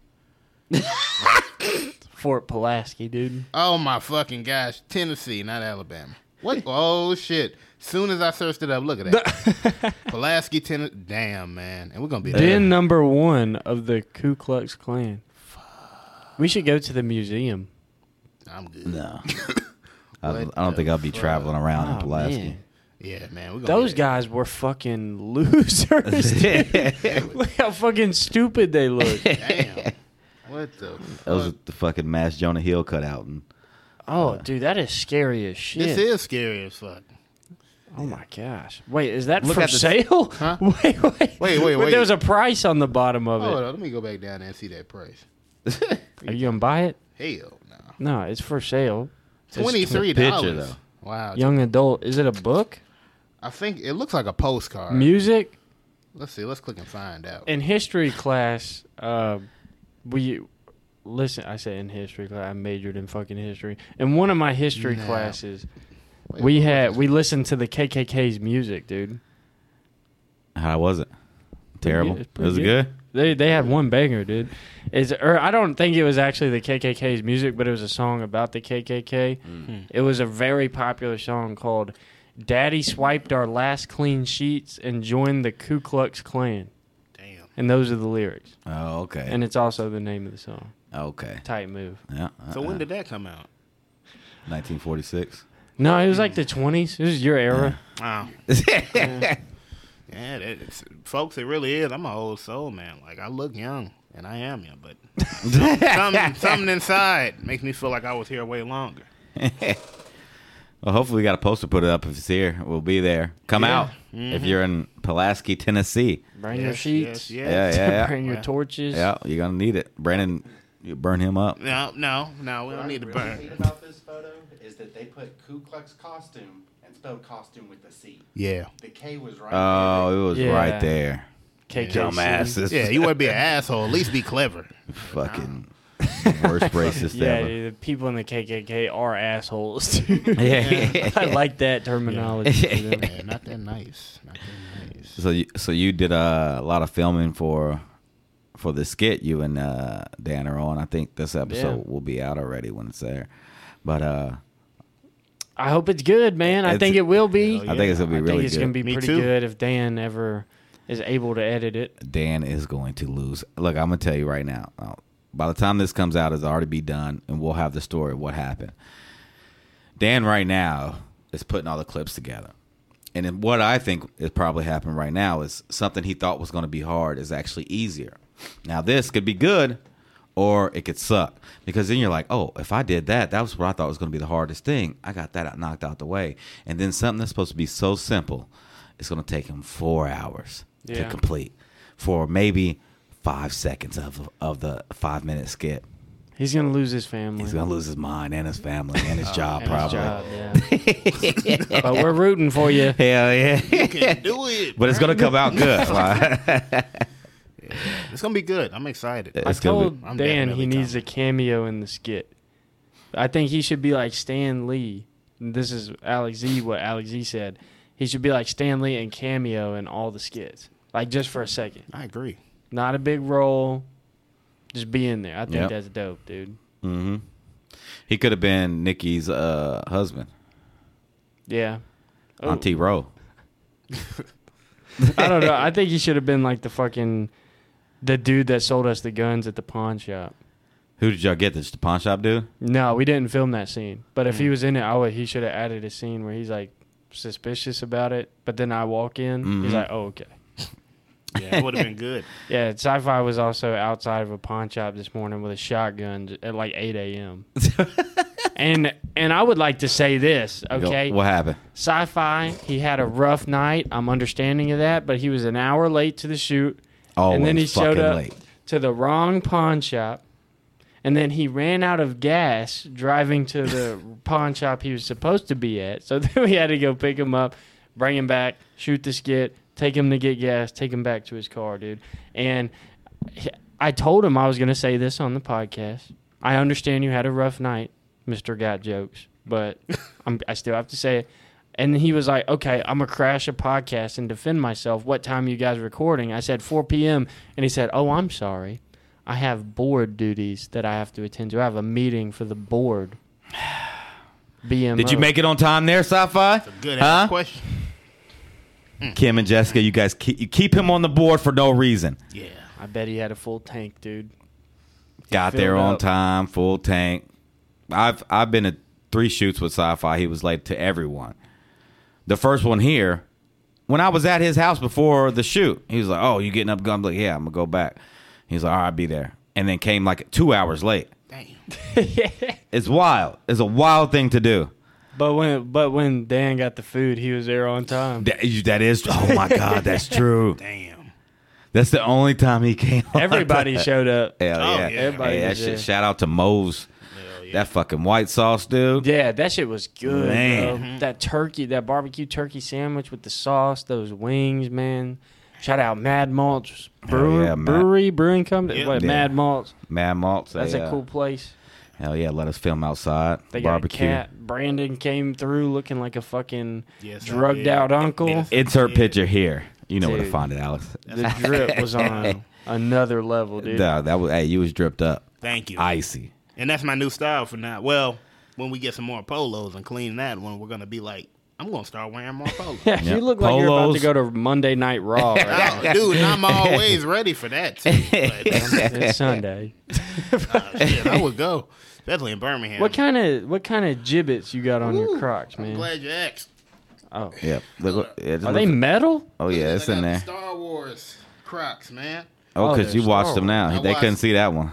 Fort Pulaski, dude. that. Oh, my fucking gosh. Tennessee, not Alabama. What? Oh, shit. Soon as I searched it up, look at that. Pulaski, Tennessee. Damn, man. And we're going to be there. Den number one of the Ku Klux Klan. We should go to the museum. I'm good. No, I, What I don't think the I'll be fuck? traveling around in Oh, Pulaski. man. Yeah, man. We're gonna Those be there. guys were fucking losers. dude. Look how fucking stupid they look. Damn. What the fuck? Those are the fucking Mass Jonah Hill cut out. And Oh, dude, that is scary as shit. This is scary as fuck. Oh my gosh! Wait, is that Look for at the- sale? Huh? Wait, wait, Wait, wait, wait. There was a price on the bottom of Hold it. on, let me go back down there and see that price. Are you gonna buy it? Hell no. No, it's for sale. It's Twenty-three picture, dollars. though. Wow. Young adult. Is it a book? I think it looks like a postcard. Music? Let's see. Let's click and find out. In history class, uh, we listen. I say in history class. I majored in fucking history. In one of my history Nah. classes, Wait, we what had was we listened to the K K K's music, dude. How was it? Terrible. good. It's Was pretty it good? They they had one banger, dude. Is or I don't think it was actually the K K K's music, but it was a song about the K K K. Mm. It was a very popular song called "Daddy Swiped Our Last Clean Sheets and Joined the Ku Klux Klan," Damn. and those are the lyrics. Oh, okay. And it's also the name of the song. okay. Tight move. Yeah. So uh-uh. when did that come out? nineteen forty-six. No, it was like the twenties. It was your era. Wow. Yeah. Yeah, that, it's, folks, it really is. I'm an old soul, man. Like, I look young, and I am young, but something, something inside makes me feel like I was here way longer. Well, hopefully we got a poster put it up if it's here. We'll be there. Come Yeah. out if you're in Pulaski, Tennessee. Bring your Yes, sheets. yes, Yeah, yes. yeah, yeah. Bring your Yeah. torches. Yeah, you're gonna need it. Brandon, you burn him up. No, no, no, we What don't I need to really burn. hate about this photo is that they put Ku Klux costume and spelled costume with the C. Yeah. The K was right Oh, it was Yeah. right there. K K C. Dumbasses. Yeah, you want to be an asshole, at least be clever. Fucking worst racist Yeah, ever. the people in the K K K are assholes. Too. Yeah. I like that terminology. for them. Yeah, not that nice. Not that nice. So, you, so you did uh, a lot of filming for for the skit you and uh, Dan are on. I think this episode Yeah. will be out already when it's there. But uh, I hope it's good, man. I It's- think it will be. Hell I think it's gonna be I really think it's good. gonna be Me pretty too. good if Dan ever is able to edit it. Dan is going to lose. Look, I'm gonna tell you right now. uh, By the time this comes out, it'll already be done, and we'll have the story of what happened. Dan right now is putting all the clips together, and then what I think is probably happening right now is something he thought was going to be hard is actually easier. Now this could be good, or it could suck, because then you're like, oh, if I did that, that was what I thought was going to be the hardest thing. I got that knocked out the way, and then something that's supposed to be so simple, it's going to take him four hours to Yeah. complete for maybe five seconds of of the five minute skit. He's gonna lose his family. He's gonna lose his mind and his family and his job, and his probably. job, yeah. But we're rooting for you. Hell yeah! You can do it. But it's gonna come out good. It's gonna be good. I'm excited. I It's gonna told be- I'm Dan he definitely needs coming. a cameo in the skit. I think he should be like Stan Lee. This is Alex Z. What Alex Z said. He should be like Stan Lee and cameo in all the skits, like just for a second. I agree. Not a big role, just be in there. I think Yep. that's dope, dude. hmm He could have been Nikki's uh, husband Yeah. Oh, on T Row. I don't know. I think he should have been like the fucking the dude that sold us the guns at the pawn shop. Who did y'all get? This the pawn shop dude? No, we didn't film that scene. But if Mm. he was in it, I would. He should have added a scene where he's like suspicious about it. But then I walk in, he's Mhm. like, "Oh, okay." Yeah, it would have been good. Yeah, Sci-Fi was also outside of a pawn shop this morning with a shotgun at like eight a.m. and and I would like to say this, okay? What happened? Sci-Fi, he had a rough night. I'm understanding of that, but he was an hour late to the shoot. Oh, and then he showed fucking up late. to the wrong pawn shop. And then he ran out of gas driving to the pawn shop he was supposed to be at. So then we had to go pick him up, bring him back, shoot the skit, take him to get gas, take him back to his car, dude. And he- I told him I was going to say this on the podcast. I understand you had a rough night, Mister Got Jokes, but I'm, I still have to say it. And he was like, okay, I'm going to crash a podcast and defend myself. What time you guys recording? I said four p.m. And he said, oh, I'm sorry. I have board duties that I have to attend to. I have a meeting for the board. B M O. Did you make it on time there, Sci-Fi? Good Huh? ass question. Kim and Jessica, you guys keep, you keep him on the board for no reason. Yeah. I bet he had a full tank, dude. Got Filled there on up. time, full tank. I've I've been to three shoots with Sci-Fi. He was late to everyone. The first one here, when I was at his house before the shoot, he was like, "Oh, you getting up?" I'm like, "Yeah, I'm gonna go back." He's like, "All right, I'll be there," and then came like two hours late. Damn. It's wild. It's a wild thing to do. But when but when Dan got the food, he was there on time. That, that is. Oh my God, that's true. Damn. That's the only time he came. on Everybody time. showed up. Hell Oh, yeah. yeah. Everybody Hey, that was shit, there. shout out to Moe's. Hell yeah. That fucking white sauce, dude. Yeah, that shit was good, Man. bro. That turkey, that barbecue turkey sandwich with the sauce, those wings, man. Shout out Mad Malt's Brewer, yeah, Mad- Brewery, Brewing Company. Yeah. What, Yeah. Mad Malt's. Mad Malts. That's they, a uh, cool place. Hell yeah, let us film outside. They got Barbecue. a cat. Brandon came through looking like a fucking Yes, I drugged did. out uncle. Yes. Insert Yeah. picture here. You know where to Dude. find it, Alex. The drip was on another level, dude. Nah, that was. Hey, you was dripped up, Thank you. icy. And that's my new style for now. Well, when we get some more polos and clean that one, we're gonna be like, I'm gonna start wearing more polos. Yeah, Yeah. you look like you're about Polos. to go to Monday Night Raw right now. Oh, dude, and I'm always ready for that too. But, It's Sunday. uh, shit, I would go, especially in Birmingham. What kind of what kind of gibbets you got on your Crocs, I'm man? glad you asked. Oh, Yep. Look, yeah, it are they looks- metal? oh yeah, it's I got in the there. Star Wars Crocs, man. Oh, Oh, because they're you watched Star them now. Wars. I They couldn't watched- see that one.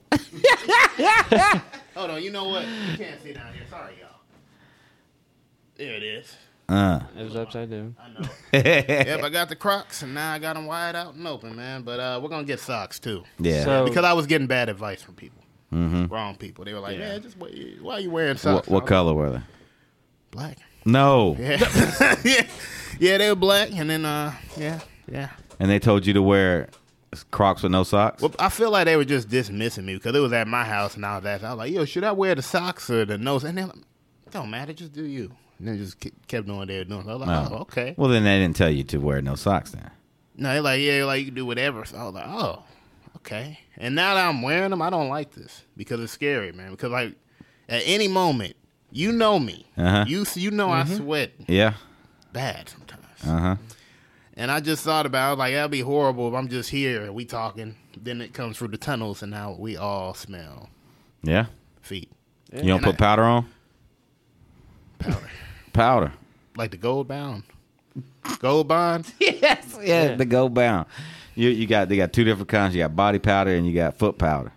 Hold on, you know what? You can't see down here. Sorry, y'all. There it is. Uh. It was upside down. I know. Yep, I got the Crocs, and now I got them wide out and open, man. But uh, we're gonna get socks too. Yeah. So- Because I was getting bad advice from people, mm-hmm. wrong people. They were like, Yeah. "Man, just why, why are you wearing What, socks?" what color were they? Black. No. Yeah, yeah, yeah. They were black, and then uh, yeah, yeah. And they told you to wear Crocs with no socks. Well, I feel like they were just dismissing me because it was at my house and all that. I was like, "Yo, should I wear the socks or the nose?" And they're like, "Don't matter, just do you." And they just ke- kept doing what they were doing. So I was like, Oh. "Oh, okay." Well, then they didn't tell you to wear no socks then. No, they're like, "Yeah, like you can do whatever." So I was like, "Oh, okay." And now that I'm wearing them, I don't like this because it's scary, man. Because like at any moment, you know me, Uh-huh. you you know I sweat Yeah. bad sometimes. Uh huh. And I just thought about it, like that'd be horrible if I'm just here and we talking. Then it comes through the tunnels, and now we all smell Yeah. feet You don't And put I- powder on? powder, Powder. like the gold bound, gold bond. Yes. Yeah. The go bound. You you got they got two different kinds. You got body powder and you got foot powder.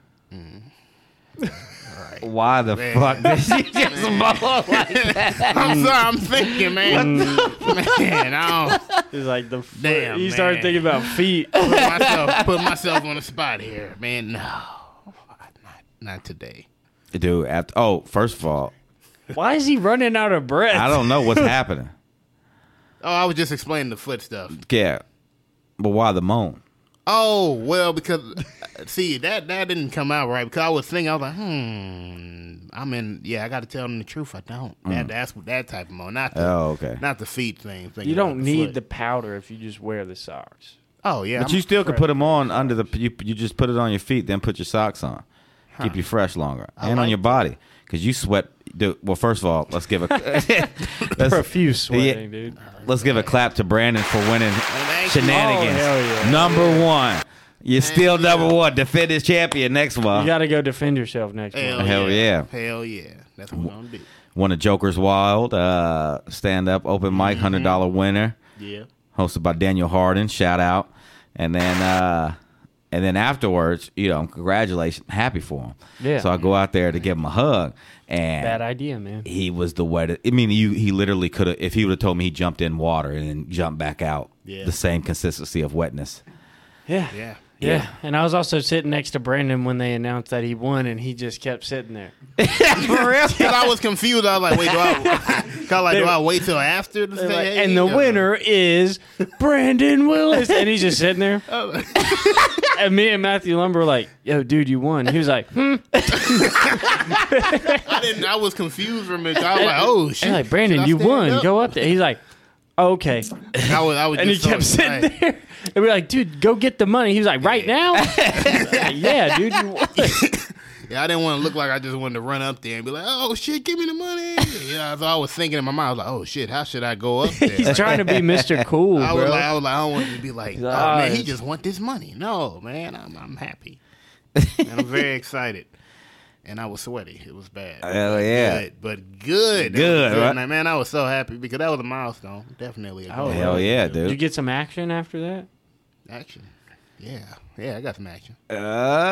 Why the Man. fuck did you just blow like that? I'm sorry, I'm thinking, man. man, I don't It's like the foot. Damn, You started man. thinking about feet. put myself put myself on the spot here, man. No, not not today. Dude, after oh, first of all, Why is he running out of breath? I don't know what's happening. Oh, I was just explaining the foot stuff. Yeah. But why the moan? Oh well, because see that that didn't come out right. Because I was thinking, I was like, hmm, I'm in. Yeah, I got to tell them the truth. I don't. That that's that type of mode, not the Oh, okay. not the feet thing. thinking You don't about the need foot. the powder if you just wear the socks. Oh yeah, But I'm- you still could put them on under the. You, you just put it on your feet, then put your socks on. Keep you fresh longer, and on like your body because you sweat. Dude, well, first of all, let's give a let's, Profuse sweating, yeah, dude. let's give a clap to Brandon for winning thank you. shenanigans. Oh, hell yeah. Number one, you're still yeah. number one. Defend his champion next You month. got to go defend yourself next Hell, month. Hell yeah. Hell yeah. That's what we're gonna do. One of Joker's Wild uh, stand up open mic hundred dollar winner. Yeah. Hosted by Daniel Harden. Shout out. And then uh and then afterwards, you know, congratulations, happy for him. Yeah. So I go out there to give him a hug, and Bad idea, man. he was the wettest. I mean, you he literally could have if he would have told me he jumped in water and then jumped back out. Yeah. The same consistency of wetness. Yeah. Yeah. Yeah. And I was also sitting next to Brandon when they announced that he won, and he just kept sitting there. For real? Because I was confused. I was like, wait, do I? Cause like, do I wait till after to They're say? like, hey, and the uh, winner is Brandon Willis. And he's just sitting there. Oh. And me and Matthew Lumber were like, yo, dude, you won. He was like, hmm. I didn't. I was confused from it. I was like, oh shit. And like, Brandon, Should I you stand won. up? He Go up there. He's like, okay. I was. I was And he just so kept sitting excited. there. And we were like, dude, go get the money. He was like, right now? Like, yeah, dude, you won. Yeah, I didn't want to look like I just wanted to run up there and be like, "Oh shit, give me the money." Yeah, so I was thinking in my mind, I was like, "Oh shit, how should I go up there?" He's Like, trying to be Mister Cool, I was bro. like, I was like, I don't want it to be like, "Oh like, "Ah, man, he it's- just want this money." No, man, I'm I'm happy, and I'm very excited. And I was sweaty. It was bad. Hell But yeah. good, but good. It was Good, right? Man, man, I was so happy because that was a milestone. Definitely. A Oh, goal. Hell yeah, Did you dude. get some action after that? Action. Yeah, yeah, I got some action. Uh,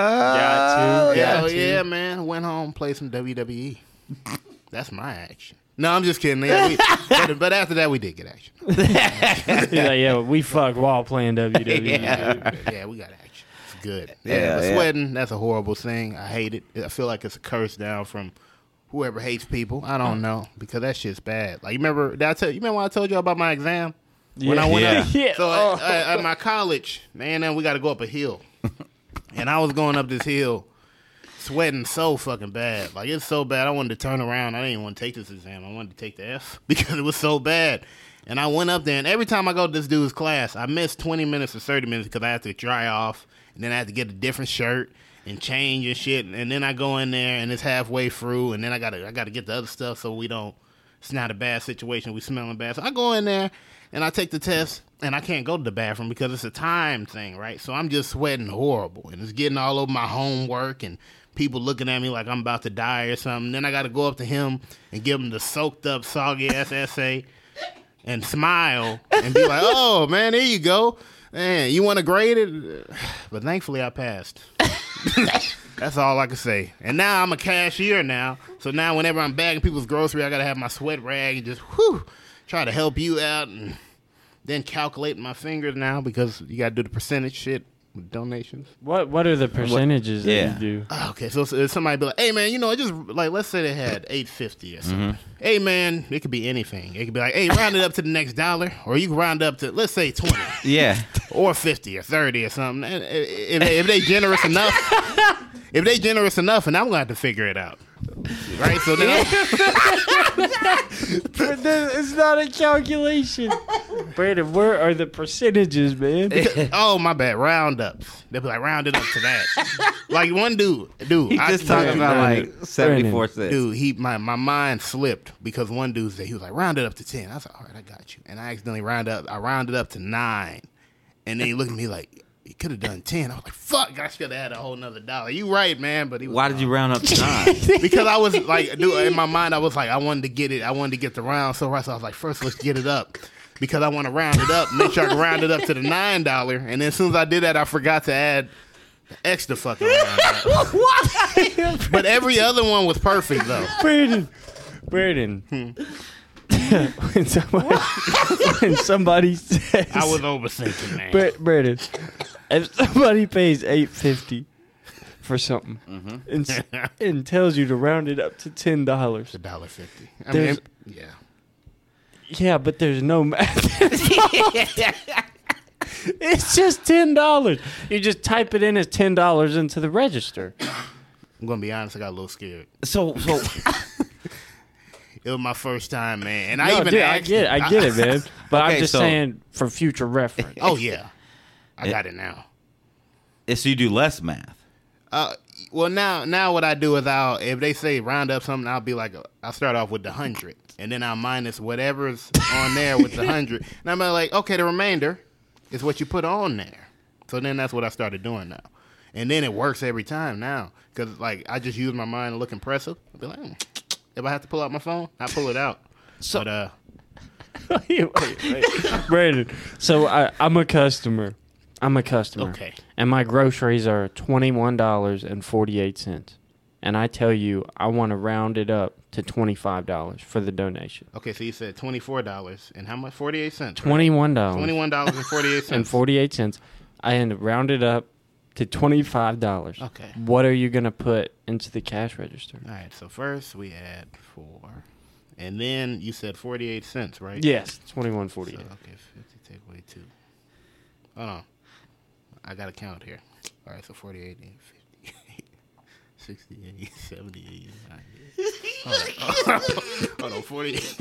Got to. Yeah, Got to. yeah, man. Went home, played some W W E. That's my action. No, I'm just kidding. Yeah, we, but, but after that, we did get action. He's like, yeah, we fucked while playing W W E. Yeah. Yeah, we got action. It's good. Yeah, Yeah, but yeah. sweating, that's a horrible thing. I hate it. I feel like it's a curse down from whoever hates people. I don't know because that shit's bad. Like, you remember? Did I tell you? You remember when I told you about my exam? When I went Yeah. up. Yeah. So Oh. at, at, at my college, man, then we got to go up a hill, and I was going up this hill, sweating so fucking bad. Like, it's so bad. I wanted to turn around. I didn't even want to take this exam. I wanted to take the F because it was so bad. And I went up there, and every time I go to this dude's class, I miss twenty minutes or thirty minutes because I have to dry off, and then I have to get a different shirt and change and shit. And then I go in there, and it's halfway through, and then I gotta I gotta get the other stuff so we don't. It's not a bad situation. We smelling bad. So I go in there, and I take the test, and I can't go to the bathroom because it's a time thing, right? So I'm just sweating horrible, and it's getting all over my homework, and people looking at me like I'm about to die or something. Then I got to go up to him and give him the soaked up, soggy ass essay and smile and be like, oh, man, there you go. Man, you want to grade it? But thankfully, I passed. That's all I can say. And now I'm a cashier now. So now whenever I'm bagging people's groceries, I got to have my sweat rag and just, whew, try to help you out and then calculate my fingers now because you got to do the percentage shit with donations. What What are the percentages Yeah. that you do? Ah, okay, so, so somebody be like, hey, man, you know, just like, let's say they had eight fifty or something. Hey, man, it could be anything. It could be like, hey, round it up to the next dollar, or you can round up to, let's say, twenty Yeah. or fifty or thirty or something. And if, if they generous enough, if they generous enough, and I'm going to have to figure it out. Right? So then But this- it's not a calculation. Brandon, where are the percentages, man? oh, my bad, round ups. They'll be like, round it up to that. Like one dude, dude. He I- just talking about Brandon, like seventy-four cents. Dude, he my, my mind slipped because one dude said he was like round it up to ten. I was like, all right, I got you. And I accidentally rounded up. I rounded up to nine, and then he looked at me like he could have done ten. I was like, fuck, I should have had a whole nother dollar. You right, man, but he was Why did you wrong. round up to nine? Because I was like, dude, in my mind, I was like, I wanted to get it. I wanted to get the round so right. So I was like, first, let's get it up. Because I want to round it up, make sure I can round it up to the nine dollar, and then as soon as I did that, I forgot to add the extra fucking round. But every other one was perfect though. Brandon, Brandon. when somebody, when somebody says, I was overthinking, man. Bra- Brandon, if somebody pays eight fifty for something and, s- and tells you to round it up to ten dollars, a dollar fifty. I mean, There's- it- yeah. yeah, but there's no math. It's just ten dollars. You just type it in as ten dollars into the register. I'm gonna be honest. I got a little scared. So, so It was my first time, man, and I No, even dude, I asked get it, I get it, man. But Okay, I'm just so- saying for future reference. Oh yeah, I got it now. so you do less math. Uh, well now, now what I do is I'll if they say round up something, I'll be like, I'll start off with the hundred, and then I'll minus whatever's on there with the hundred, and I'm like, okay, the remainder is what you put on there. So then that's what I started doing now, and then it works every time now because like I just use my mind to look impressive. I'll be like, hmm. If I have to pull out my phone, I pull it out. So- but uh, wait, wait, wait. Brandon, so I, I'm a customer. I'm a customer. Okay. And my groceries are twenty-one dollars and forty-eight cents. And I tell you, I want to round it up to twenty-five dollars for the donation. okay, so you said twenty four dollars and how much? Forty eight cents. twenty-one dollars Twenty one dollars and forty eight cents. and forty-eight cents. I end up round it up to twenty-five dollars. Okay. What are you going to put into the cash register? All right, so first we add four, and then you said forty-eight cents, right? Yes, twenty-one So, forty-eight. okay, fifty take away two. Hold on. I got to count here. All right, so forty-eight, fifty, sixty, eighty, seventy, eighty, ninety. Hold on. Hold on, forty-eight.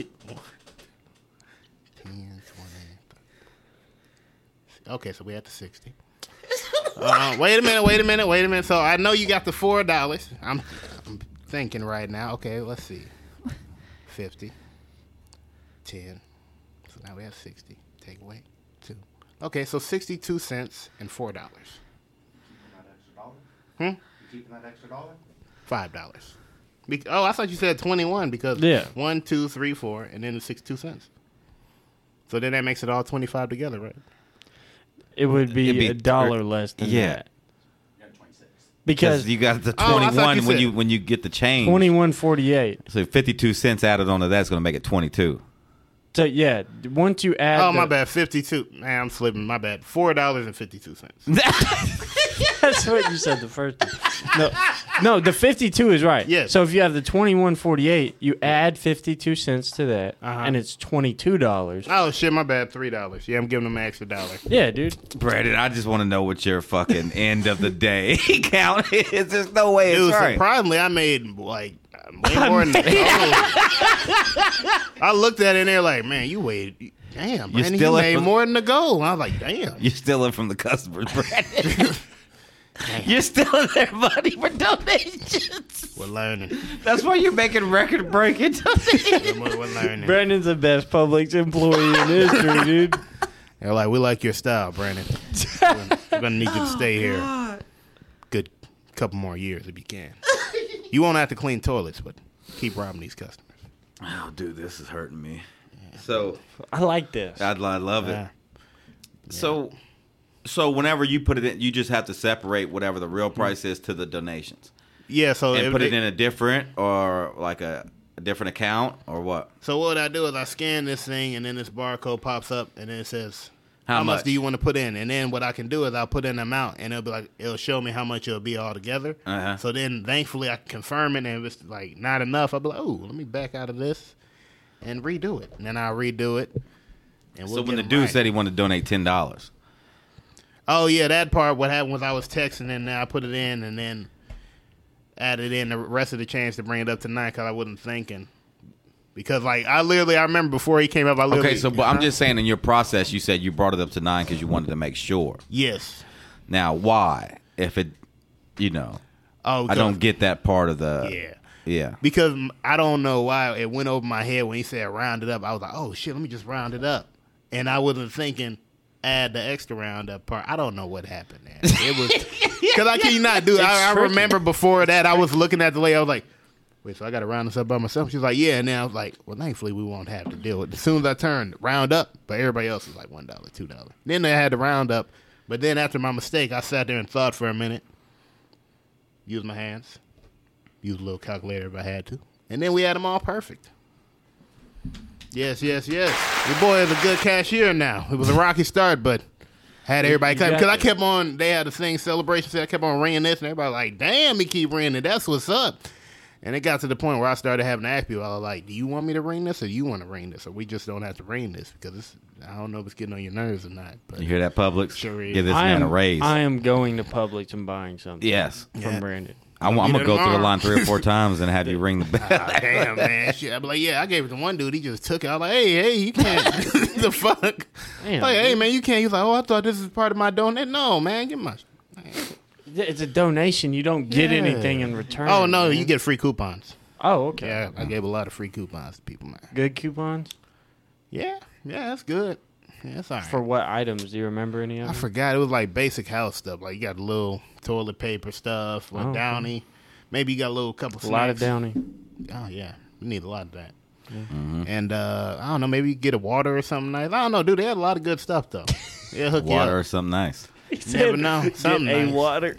ten, twenty, thirty. Okay, so we at the sixty. Uh, wait a minute, wait a minute, wait a minute. So I know you got the four dollars. I'm, I'm thinking right now. Okay, let's see. Fifty. Ten. So now we have sixty. Take away two. Okay, so sixty-two cents and four dollars. Keeping that extra dollar? Hmm? You keeping that extra dollar? Five dollars. Be- oh, I thought you said twenty-one because Yeah. one, two, three, four, and then the sixty-two cents. So then that makes it all twenty-five together, right? It would be, It'd be a dollar less than yeah. that. You got twenty-six. because you got the Oh, I thought twenty-one you when said- you when you get the change. twenty-one forty-eight. So fifty-two cents added onto that's going to make it twenty-two. So yeah, once you add. Oh, my the- bad. fifty-two. Man, I'm slipping. My bad. four dollars and fifty-two cents. That's what you said the first time. No, no, the fifty-two is right. Yes. So if you have the twenty-one forty-eight, you add fifty-two cents to that, Uh-huh. and it's twenty-two dollars. Oh, shit. My bad. three dollars. Yeah, I'm giving them an extra dollar. Yeah, dude. Brandon, I just want to know what your fucking end of the day count is. There's no way it's Dude, right. surprisingly, I made like way more than the goal. I looked at it and they're like, man, you weighed. Damn, Brandon, you still made at- more than the goal. I was like, damn. You're stealing from the customers, Brandon. You're stealing their money for donations. We're learning. That's why you're making record breaking donations. We're, we're learning. Brandon's the best Publix employee in history, dude. They're like, we like your style, Brandon. We're gonna, we're gonna need you to stay here. Good couple more years if you can. You won't have to clean toilets, but keep robbing these customers. Oh, dude, this is hurting me. So I like this. I, I love it. Yeah. So, so whenever you put it in, you just have to separate whatever the real price is to the donations, Yeah, so and if put it they- in a different or like a, a different account or what? So what I do is I scan this thing, and then this barcode pops up, and then it says, How "How, much? much? do you want to put in?" And then what I can do is I'll put in an amount, and it'll be like it'll show me how much it'll be altogether. Uh-huh. So then, thankfully, I can confirm it, and if it's like not enough, I'll be like, "Oh, let me back out of this and redo it." And then I'll redo it. And we'll So when get the 'em dude right. said he wanted to donate ten dollars, "Oh yeah, that part. What happened was I was texting, and then I put it in, and then added in the rest of the change to bring it up to nine because I wasn't thinking." Because like I literally, I remember before he came up, I literally. okay. So, but I'm just saying, in your process, you said you brought it up to nine because you wanted to make sure. yes. Now, why? If it, you know, Oh, I don't get that part of the. Yeah. Yeah. Because I don't know why it went over my head when he said round it up. I was like, oh shit, let me just round it up, and I wasn't thinking add the extra round up part. I don't know what happened there. It was because I cannot do. I, I tricky. remember before that I was looking at the lady. I was like, wait, so I got to round this up by myself? She was like, yeah. And then I was like, well, thankfully we won't have to deal with it. As soon as I turned round up, but everybody else was like one dollar, two dollars. Then they had to round up, but then after my mistake, I sat there and thought for a minute. Used my hands. Use a little calculator if I had to. And then we had them all perfect. Yes, yes, yes. Your boy is a good cashier now. It was a rocky start, but had everybody You come. got Because I this. kept on, they had the thing, celebration, so I kept on ringing this, and everybody like, damn, he keep ringing it. That's what's up. And it got to the point where I started having to ask people, I was like, do you want me to ring this, or you want to ring this? Or we just don't have to ring this, because it's, I don't know if it's getting on your nerves or not. But You hear that, Publix? Sure is. Give this I man am, a raise. I am going to Publix and buying something. yes. From Yeah. Brandon. I'm, I'm Get gonna it go through the tomorrow. line three or four times and have you ring the bell. Ah, damn, man. Shit. I'd be like, yeah, I gave it to one dude. He just took it. I was like, hey, hey, you can't. The fuck? Damn, like, hey, dude. man, you can't. He's like, oh, I thought this is part of my donation. No, man, get my. It's a donation. You don't get Yeah. anything in return. Oh, no, man. you get free coupons. Oh, okay. Yeah, I gave a lot of free coupons to people, man. Good coupons? Yeah, yeah, that's good. Yeah, that's all right. For what items? Do you remember any of I them? forgot. It was like basic house stuff. Like, you got a little toilet paper stuff, like Oh, okay. Downy. Maybe you got a little couple A snacks. lot of Downy. Oh, yeah. We need a lot of that. And, uh, I don't know, maybe you get a water or something nice. I don't know, dude. They had a lot of good stuff, though. They'll hook Water you or up. something nice. Never know. Something Get a nice. water.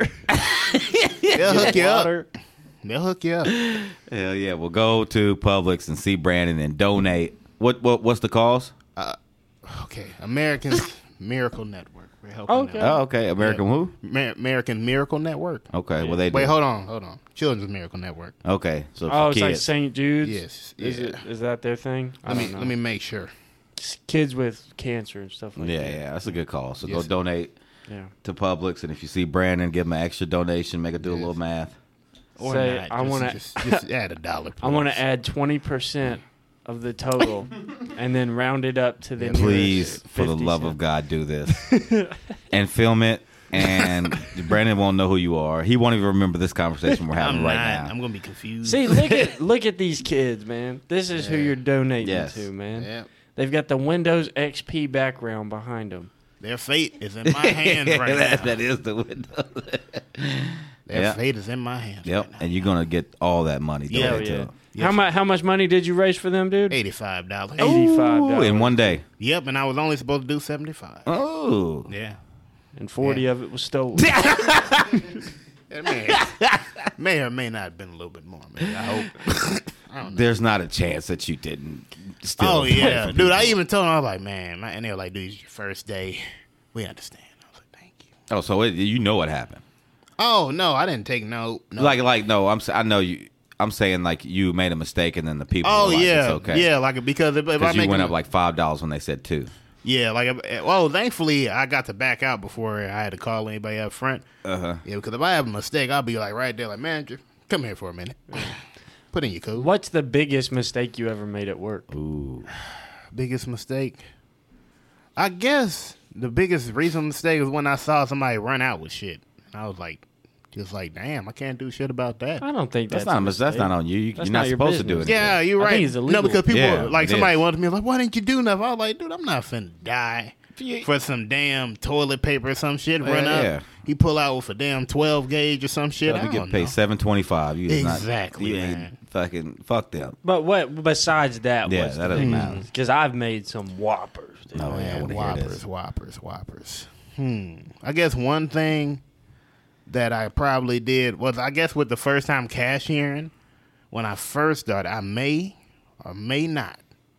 They'll hook you up. Water. They'll hook you up. Hell yeah. Well, go to Publix and see Brandon and donate. What what what's the cause? Okay. American Miracle Network. We're helping Okay. them. Oh, okay. American Yeah. who? Ma- American Miracle Network. Okay. Well, they do. Wait, hold on, hold on. Children's Miracle Network. Okay. So for Oh, it's kids. like Saint Jude's? Yes, Is, yeah. it, is that their thing? I Let me don't know. let me make sure. It's kids with cancer and stuff like yeah, that. yeah. That's a good call. So Yes. go donate Yeah. to Publix, and if you see Brandon, give him an extra donation. Make it do a Yes. little math. Or Say, not. I Just- wanna- just, just add a dollar. I want please. to add twenty percent of the total and then round it up to the Yeah, Please, nearest for the fifty love cent. of God, do this and film it. And Brandon won't know who you are. He won't even remember this conversation we're having I'm right not. now. I'm gonna be confused. See, look at look at these kids, man. This is who Yeah. you're donating Yes. to, man. Yeah. They've got the Windows X P background behind them. Their fate is in my hands right that, now. that is the window. Their yeah. fate is in my hands. Yep, Right now. and you're gonna get all that money. Yeah, donated to yeah. them. Yes. How much? How much money did you raise for them, dude? Eighty-five dollars. Eighty-five Ooh, dollars in one day. Yep, and I was only supposed to do seventy-five. Oh, Yeah. and forty Yeah. of it was stolen. It may, may or may not have been a little bit more, man. I hope. I don't know. There's not a chance that you didn't still. Oh, play yeah. for Dude, I people. even told them, I was like, man, my, and they were like, dude, it's your first day. We understand. I was like, thank you. Oh, so it, you know what happened? Oh, no, I didn't take no. no. Like, like no. I'm. s- I know you. I'm saying like you made a mistake, and then the people. Oh, were like, yeah. it's okay. Yeah, like, because if, if I Because you make went a- up like five dollars when they said two. Yeah, like, if- well, thankfully, I got to back out before I had to call anybody up front. Uh huh. Yeah, because if I have a mistake, I'll be like right there, like, manager, come here for a minute. Put in your code. What's the biggest mistake you ever made at work? Ooh. Biggest mistake? I guess the biggest reason mistake was when I saw somebody run out with shit. And I was like, just like, damn, I can't do shit about that. I don't think That's, that's, not. a a mis- That's mistake. not on you. you That's you're not not your supposed to do it. business. Yeah, you're I right. think it's No, illegal. because people, Yeah, like, it somebody is. wanted me, like, why didn't you do nothing? I was like, dude, I'm not finna die for some damn toilet paper or some shit. Run Yeah, up. yeah. He pull out with a damn twelve gauge or some shit. I You get don't paid know. seven twenty five. You is not- Exactly, you ain't man. fucking fuck them. But what besides that? Yeah, was that doesn't matter. Because I've made some whoppers. Dude. Oh, yeah, I Man, wanna hear whoppers, this. whoppers, whoppers. Hmm. I guess one thing that I probably did was, I guess, with the first time cashiering, when I first started, I may or may not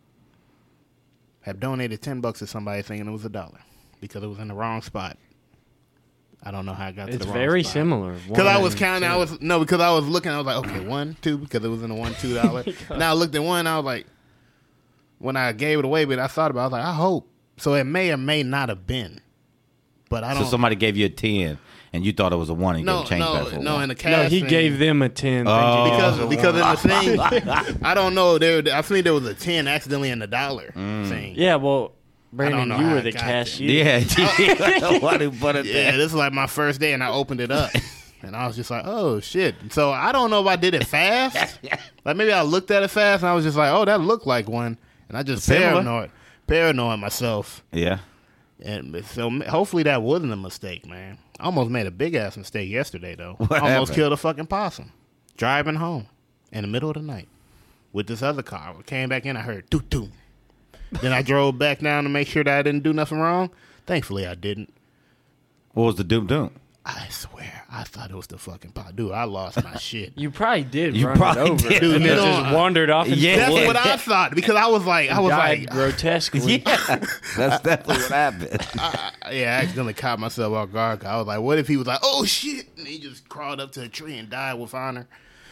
have donated ten bucks to somebody thinking it was a dollar because it was in the wrong spot. I don't know how I got to It's the wrong very spot. similar. Because I was One, counting, I two. was no, because I was looking, I was like, okay, one, two, because it was in the one, two dollar. Now I looked at one, I was like, when I gave it away, but I thought about, it, I was like, I hope. So it may or may not have been, but I don't. So somebody gave you a ten, and you thought it was a one, and you no, gave change no, back for a no. one. In the No, cash, he thing, gave them a ten. Oh. thinking it was because a because one. in the thing, I don't know. There, I think there was a ten accidentally in the dollar thing. Yeah, well, Brandon, know you how were I the got cashier. Yeah, why do you put it Yeah, there? this is like my first day, and I opened it up, and I was just like, "Oh shit!" So I don't know if I did it fast. Like maybe I looked at it fast, and I was just like, "Oh, that looked like one," and I just Similar? paranoid, paranoid myself, Yeah. and so hopefully that wasn't a mistake, man. I almost made a big ass mistake yesterday, though. What Almost happened? killed a fucking possum driving home in the middle of the night with this other car. I came back in, I heard doo doo. Then I drove back down to make sure that I didn't do nothing wrong. Thankfully, I didn't. What was the doom doom? I swear, I thought it was the fucking pot. Dude, I lost my shit. You probably did You run probably it over, did. and Dude, then you just know, wandered off. Into Yeah. the That's woods. what I thought because I was like, I was died like, grotesquely. Yeah, that's definitely what happened. I, I- yeah, I accidentally caught myself off guard. I was like, what if he was like, oh shit, and he just crawled up to a tree and died with honor?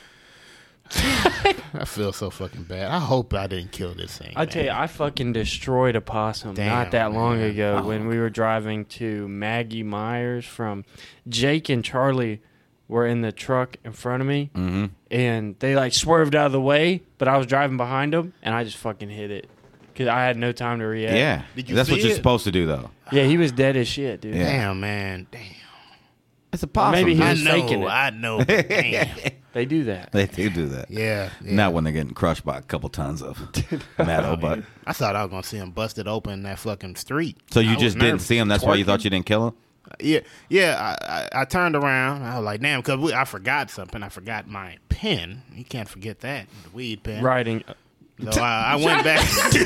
I feel so fucking bad. I hope I didn't kill this thing. I tell you, I fucking destroyed a possum Damn, not that long man. ago Oh. when we were driving to Maggie Myers from Jake and Charlie were in the truck in front of me, Mm-hmm. and they like swerved out of the way, but I was driving behind them, and I just fucking hit it because I had no time to react. Yeah, Did you that's what see you're it? supposed to do, though. yeah, he was dead as shit, dude. Yeah. Damn, man. Damn. It's a Or possum. maybe he I was know. faking it. I know. but Damn. They do that. They do do that. Yeah, yeah. Not when they're getting crushed by a couple tons of metal, but I thought I was gonna see him busted open in that fucking street. so you I was just didn't nervous. see him. That's why you Twerking? thought you didn't kill him. Yeah, yeah. I, I, I turned around. I was like, damn, because I forgot something. I forgot my pen. You can't forget that, the weed pen. Riding. So I, I went back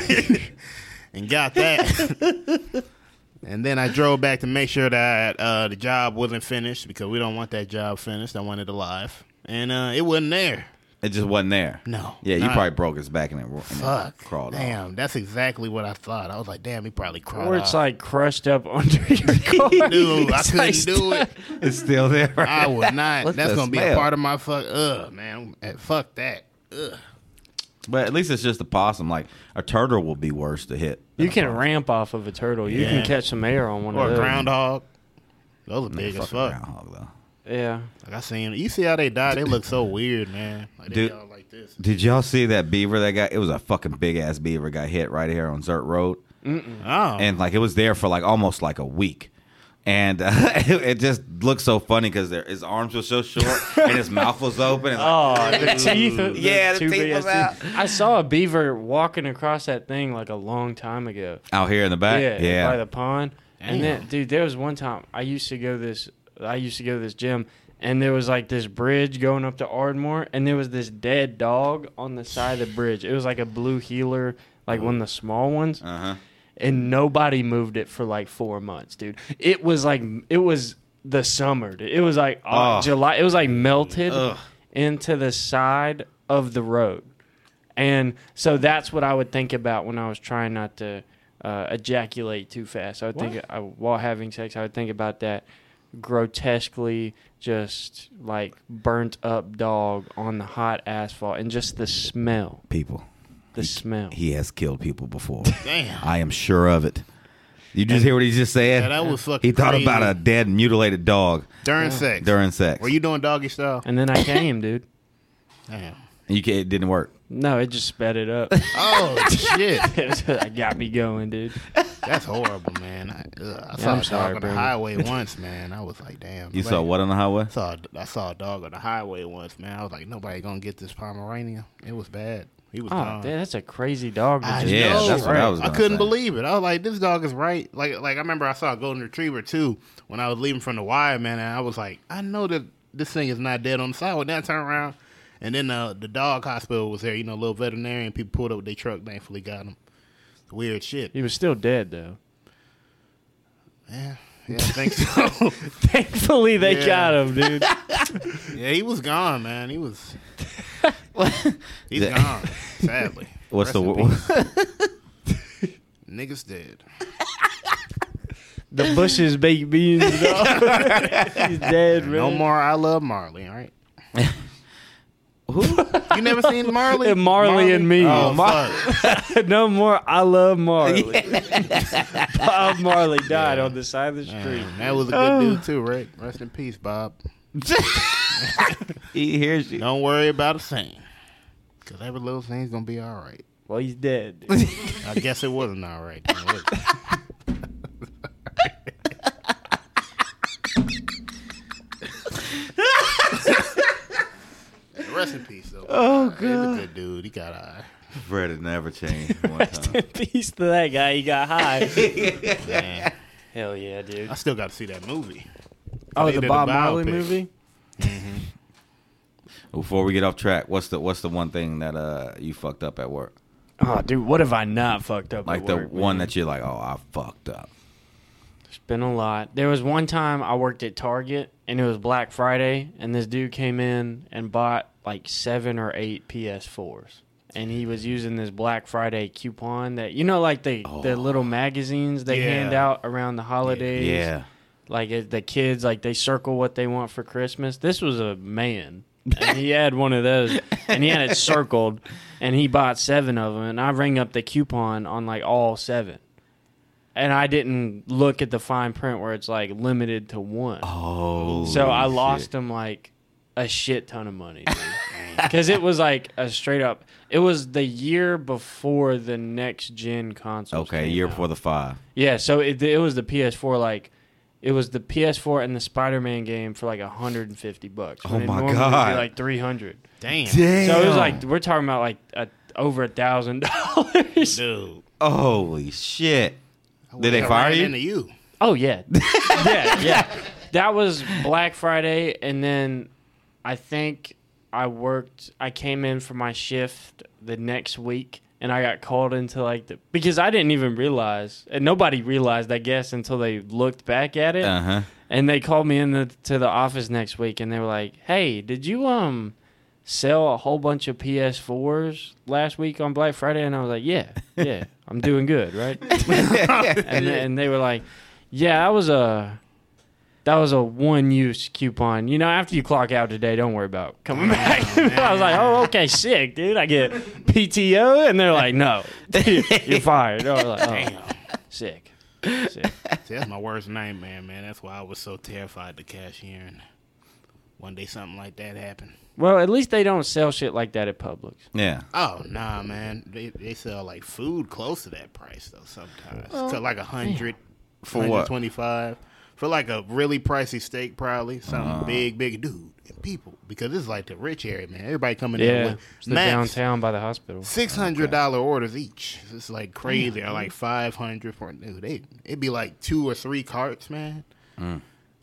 and got that. And then I drove back to make sure that uh, the job wasn't finished because we don't want that job finished. I want it alive. And uh, it wasn't there. It just wasn't there. No. Yeah, you Not- probably broke his back and it, and it Fuck. crawled off. Damn, that's exactly what I thought. I was like, damn, he probably crawled Or it's off. like crushed up under your car. Dude, I It's couldn't like do it. It's still there. Right? I would not. What's That's the going to be a smell? part of my fuck. Ugh, man. Eh, Fuck that. Ugh. But at least it's just a possum. Like a turtle will be worse to hit. You can ramp off of a turtle. You Yeah. can catch some air on one Or of a those. groundhog. Those are Man, big as fuck a fuck. groundhog, though. Yeah. Like I seen, you see how they die? They look so weird, man. Like they Dude. all like this. Did y'all see that beaver that got? It was a fucking big ass beaver got hit right here on Zert Road, Oh, and like it was there for like almost like a week. And uh, it, it just looked so funny because his arms were so short and his mouth was open. And like, Oh, the teeth. the Yeah, the two teeth big was ass teeth. I saw a beaver walking across that thing like a long time ago. out here in the back. Yeah, Yeah, by the pond. And Damn. then, dude, there was one time I used to go this. I used to go to this gym, and there was like this bridge going up to Ardmore, and there was this dead dog on the side of the bridge. It was like a blue heeler, like one of the small ones. Uh huh. And nobody moved it for like four months, dude. It was like it was the summer. Dude. It was like uh, Oh. July. It was like melted Ugh. into the side of the road. And so that's what I would think about when I was trying not to uh, ejaculate too fast. I would think I, while having sex, I would think about that grotesquely just like burnt up dog on the hot asphalt and just the smell. People. The smell. He has killed people before. Damn. I am sure of it. You just hear what he just said? Yeah, that was fucking He thought crazy. about a dead, mutilated dog During sex. during sex. Were you doing doggy style? And then I came, dude. Damn. You can't, it didn't work. No, it just sped it up. Oh, shit. It got me going, dude. That's horrible, man. I, ugh, I saw I'm a sorry, dog on the brother. highway once, man. I was like, damn. You nobody- saw what on the highway? I saw, I saw a dog on the highway once, man. I was like, nobody gonna get this Pomeranian. It was bad. He was Oh, gone. dude, that's a crazy dog. To I just Yeah, know. that's what I was I gonna couldn't say. believe it. I was like, this dog is right. Like, like I remember I saw a golden retriever too when I was leaving from the wire, man. And I was like, I know that this thing is not dead on the sidewalk. Then I turned around, and then uh, the dog hospital was there. You know, a little veterinarian. People pulled up with their truck. Thankfully, got him. Weird shit. He was still dead, though. Yeah, yeah, I think so. Thankfully, they Yeah. got him, dude. Yeah, he was gone, man. He was. He's Yeah. gone. Sadly. What's the Rest in wo- peace. Niggas dead. The Bush's baked beans, dog. He's dead, man. No more. I love Marley. All right. Who? You never seen Marley? And Marley and me. Oh, Mar- fuck. No more. I love Marley. Bob Marley died on the side of the street. Man, that was a good dude too, Rick. Rest in peace, Bob. He hears you. Don't worry about a thing, cause every little thing's gonna be all right. Well, he's dead. dude. I guess it wasn't all right. Then, was it? Rest in peace, though. Oh god, he's a good dude. He got eye. Fred had never changed one time. Peace to that guy. He got high. Man, Hell yeah, dude. I still got to see that movie. Oh, They the did a Bob Marley biopic. movie? Before we get off track, what's the what's the one thing that uh you fucked up at work? Oh, dude, what have I not fucked up Like at the work, one man? that you're like, oh, I fucked up. It's been a lot. There was one time I worked at Target, and it was Black Friday, and this dude came in and bought like seven or eight P S fours. And he was using this Black Friday coupon that, you know, like the, the little magazines they Yeah. hand out around the holidays. Yeah. Like it, the kids, like they circle what they want for Christmas. This was a man. And he had one of those, and he had it circled, and he bought seven of them. And I rang up the coupon on like all seven, and I didn't look at the fine print where it's like limited to one. Oh. so I lost him like a shit ton of money, because it was like a straight up. It was the year before the next gen console. Okay, year before the five. Yeah, so it, it was the P S four like. It was the P S four and the Spider-Man game for like one hundred fifty bucks. Oh when it my normally would God. be like three hundred. Damn, Damn. So it was like we're talking about like a, over a thousand dollars. dude. Holy shit. I Did they would've fire ran you? Into you? Oh yeah, yeah, yeah. That was Black Friday, and then I think I worked. I came in for my shift the next week, and I got called into like the because I didn't even realize, and nobody realized, I guess, until they looked back at it. Uh huh. And they called me in the, to the office next week, and they were like, "Hey, did you um sell a whole bunch of P S fours last week on Black Friday?" And I was like, "Yeah, yeah, I'm doing good, right?" and and they were like, "Yeah, that was a that was a one use coupon. You know, after you clock out today, don't worry about coming back." I was like, "Oh, okay, sick, dude. I get P T O," and they're like, "No, you're fired." I was like, "Oh, Damn. sick." Sick. See, that's my worst nightmare, man. That's why I was so terrified to cashier. And one day something like that happened. Well, at least they don't sell shit like that at Publix. Yeah. Oh nah, man. They they sell like food close to that price though. Sometimes to like a hundred, For what? twenty five. For like a really pricey steak, probably something Uh. big, big dude. And people, because this is like the rich area, man. Everybody coming in Yeah, with it's the max downtown by the hospital. six hundred dollar orders each. It's like crazy. Or like five hundred for dude. They it'd be like two or three carts, man. Mm.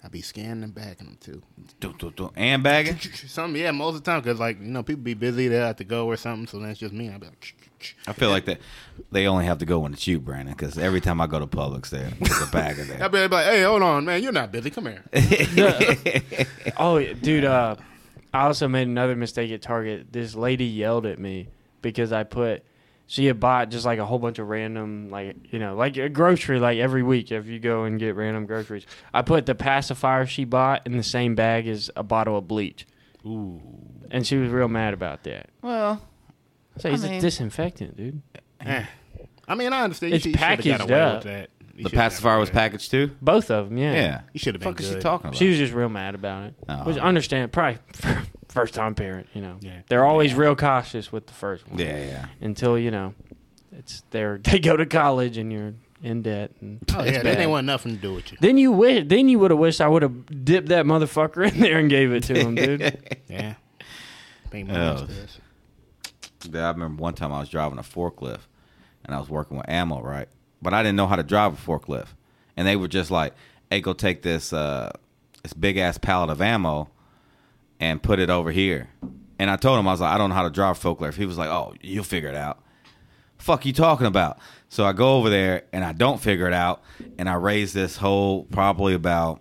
I be scanning and bagging them too. Do, do, do. And bagging? Some, yeah, most of the time, because like you know, people be busy, they have to go or something. So then it's just me. I be like, I feel like that they only have to go when it's you, Brandon, because every time I go to Publix, there, there's a bagger there. I be like, hey, hold on, man, you're not busy. Come here. Oh, dude. Uh, I also made another mistake at Target. This lady yelled at me because I put. She had bought just like a whole bunch of random, like, you know, like a grocery, like every week if you go and get random groceries. I put the pacifier she bought in the same bag as a bottle of bleach. Ooh. And she was real mad about that. Well, So I it's mean- a disinfectant, dude. Eh. I mean, I understand. It's you should, you should've packaged got away up. with that. You the should've got pacifier away was with that. packaged too? Both of them, yeah. Yeah. You should have been What the fuck good. is she talking about? She was just real mad about it. Oh. Which I understand, probably first time parent, you know. Yeah. They're always real cautious with the first one. Yeah, yeah. Until, you know, it's their they go to college and you're in debt and Oh it's yeah, they bad. didn't want nothing to do with you. Then you wish then you would have wished I would have dipped that motherfucker in there and gave it to him, dude. Yeah. Pay Oh. money to this. Yeah, I remember one time I was driving a forklift and I was working with ammo, right? But I didn't know how to drive a forklift. And they were just like, hey, go take this uh, this big ass pallet of ammo and put it over here. And I told him, I was like, I don't know how to drive a forklift. He was like, oh, you'll figure it out. Fuck you talking about? So I go over there and I don't figure it out. And I raise this whole probably about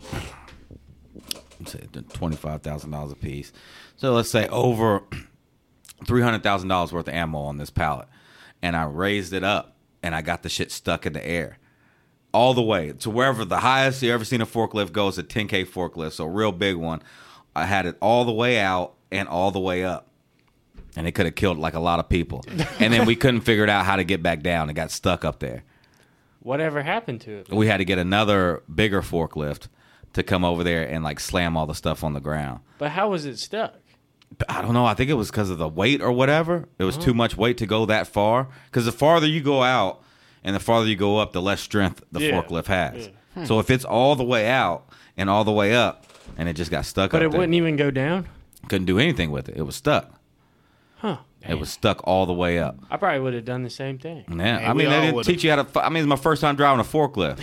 let's say twenty-five thousand dollars a piece. So let's say over three hundred thousand dollars worth of ammo on this pallet. And I raised it up, and I got the shit stuck in the air. All the way to wherever the highest you ever seen a forklift goes, a ten K forklift, so a real big one. I had it all the way out and all the way up. And it could have killed like a lot of people. And then we couldn't figure it out how to get back down. It got stuck up there. Whatever happened to it? We had to get another bigger forklift to come over there and like slam all the stuff on the ground. But how was it stuck? I don't know. I think it was because of the weight or whatever. It was too much weight to go that far. Because the farther you go out and the farther you go up, the less strength the Yeah. forklift has. So if it's all the way out and all the way up and it just got stuck But up it there, wouldn't even go down? couldn't do anything with it. It was stuck. Huh. It was stuck all the way up. I probably would have done the same thing. Yeah, Hey, I we mean, they all didn't would've. teach you how to. fu- I mean, it's my first time driving a forklift.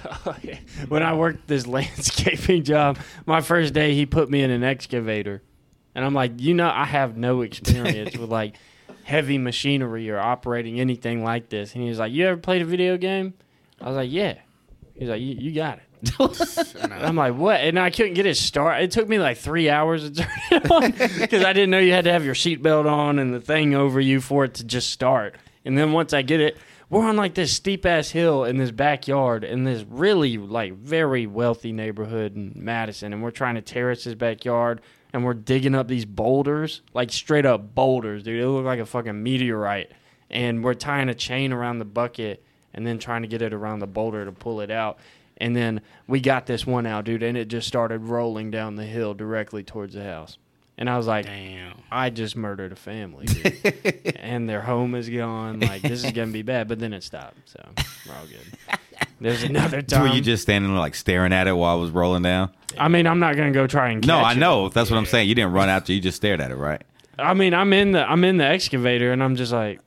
When I worked this landscaping job, my first day he put me in an excavator. And I'm like, you know, I have no experience with like heavy machinery or operating anything like this. And he was like, you ever played a video game? I was like, yeah. He's like, you, you got it. And I'm like, what? And I couldn't get it started. It took me like three hours to turn it on because I didn't know you had to have your seatbelt on and the thing over you for it to just start. And then once I get it, we're on like this steep ass hill in this backyard in this really like very wealthy neighborhood in Madison, and we're trying to terrace this backyard, and we're digging up these boulders, like straight up boulders, dude. It looked like a fucking meteorite, and we're tying a chain around the bucket and then trying to get it around the boulder to pull it out. And then we got this one out, dude, and it just started rolling down the hill directly towards the house. And I was like, Damn. I just murdered a family, dude. And their home is gone. Like, this is going to be bad. But then it stopped, so we're all good. There's another Were time. you just standing there, like staring at it while it was rolling down? I mean, I'm not going to go try and catch No, I it. know. That's what I'm saying. You didn't run after. You just stared at it, right? I mean, I'm in the I'm in the excavator, and I'm just like,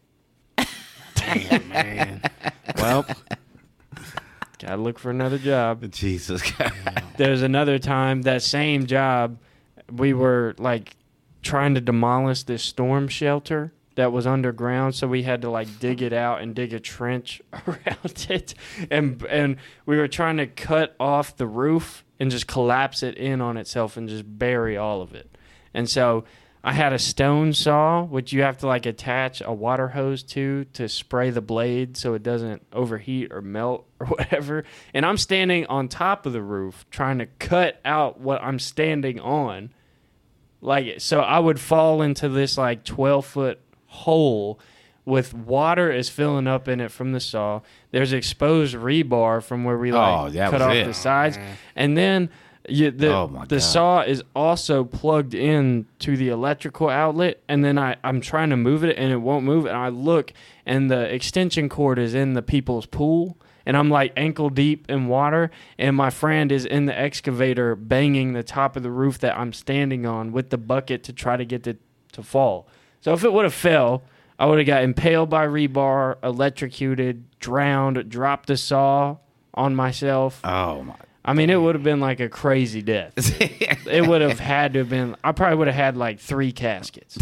Damn, man. well, got to look for another job. Jesus. There's another time, that same job, we were like trying to demolish this storm shelter that was underground, so we had to like dig it out and dig a trench around it, and and we were trying to cut off the roof and just collapse it in on itself and just bury all of it. And so I had a stone saw, which you have to like attach a water hose to to spray the blade so it doesn't overheat or melt or whatever. And I'm standing on top of the roof trying to cut out what I'm standing on. Like, so I would fall into this like twelve foot hole with water is filling up in it from the saw. There's exposed rebar from where we like Oh, that cut was off it. the sides. And then you, the Oh, my the God. saw is also plugged in to the electrical outlet, and then I, I'm trying to move it and it won't move, and I look and the extension cord is in the people's pool, and I'm like ankle deep in water, and my friend is in the excavator banging the top of the roof that I'm standing on with the bucket to try to get it to fall. So if it would have fell, I would have got impaled by rebar, electrocuted, drowned, dropped the saw on myself. Oh, my. I mean, it would have been like a crazy death. It would have had to have been. I probably would have had like three caskets.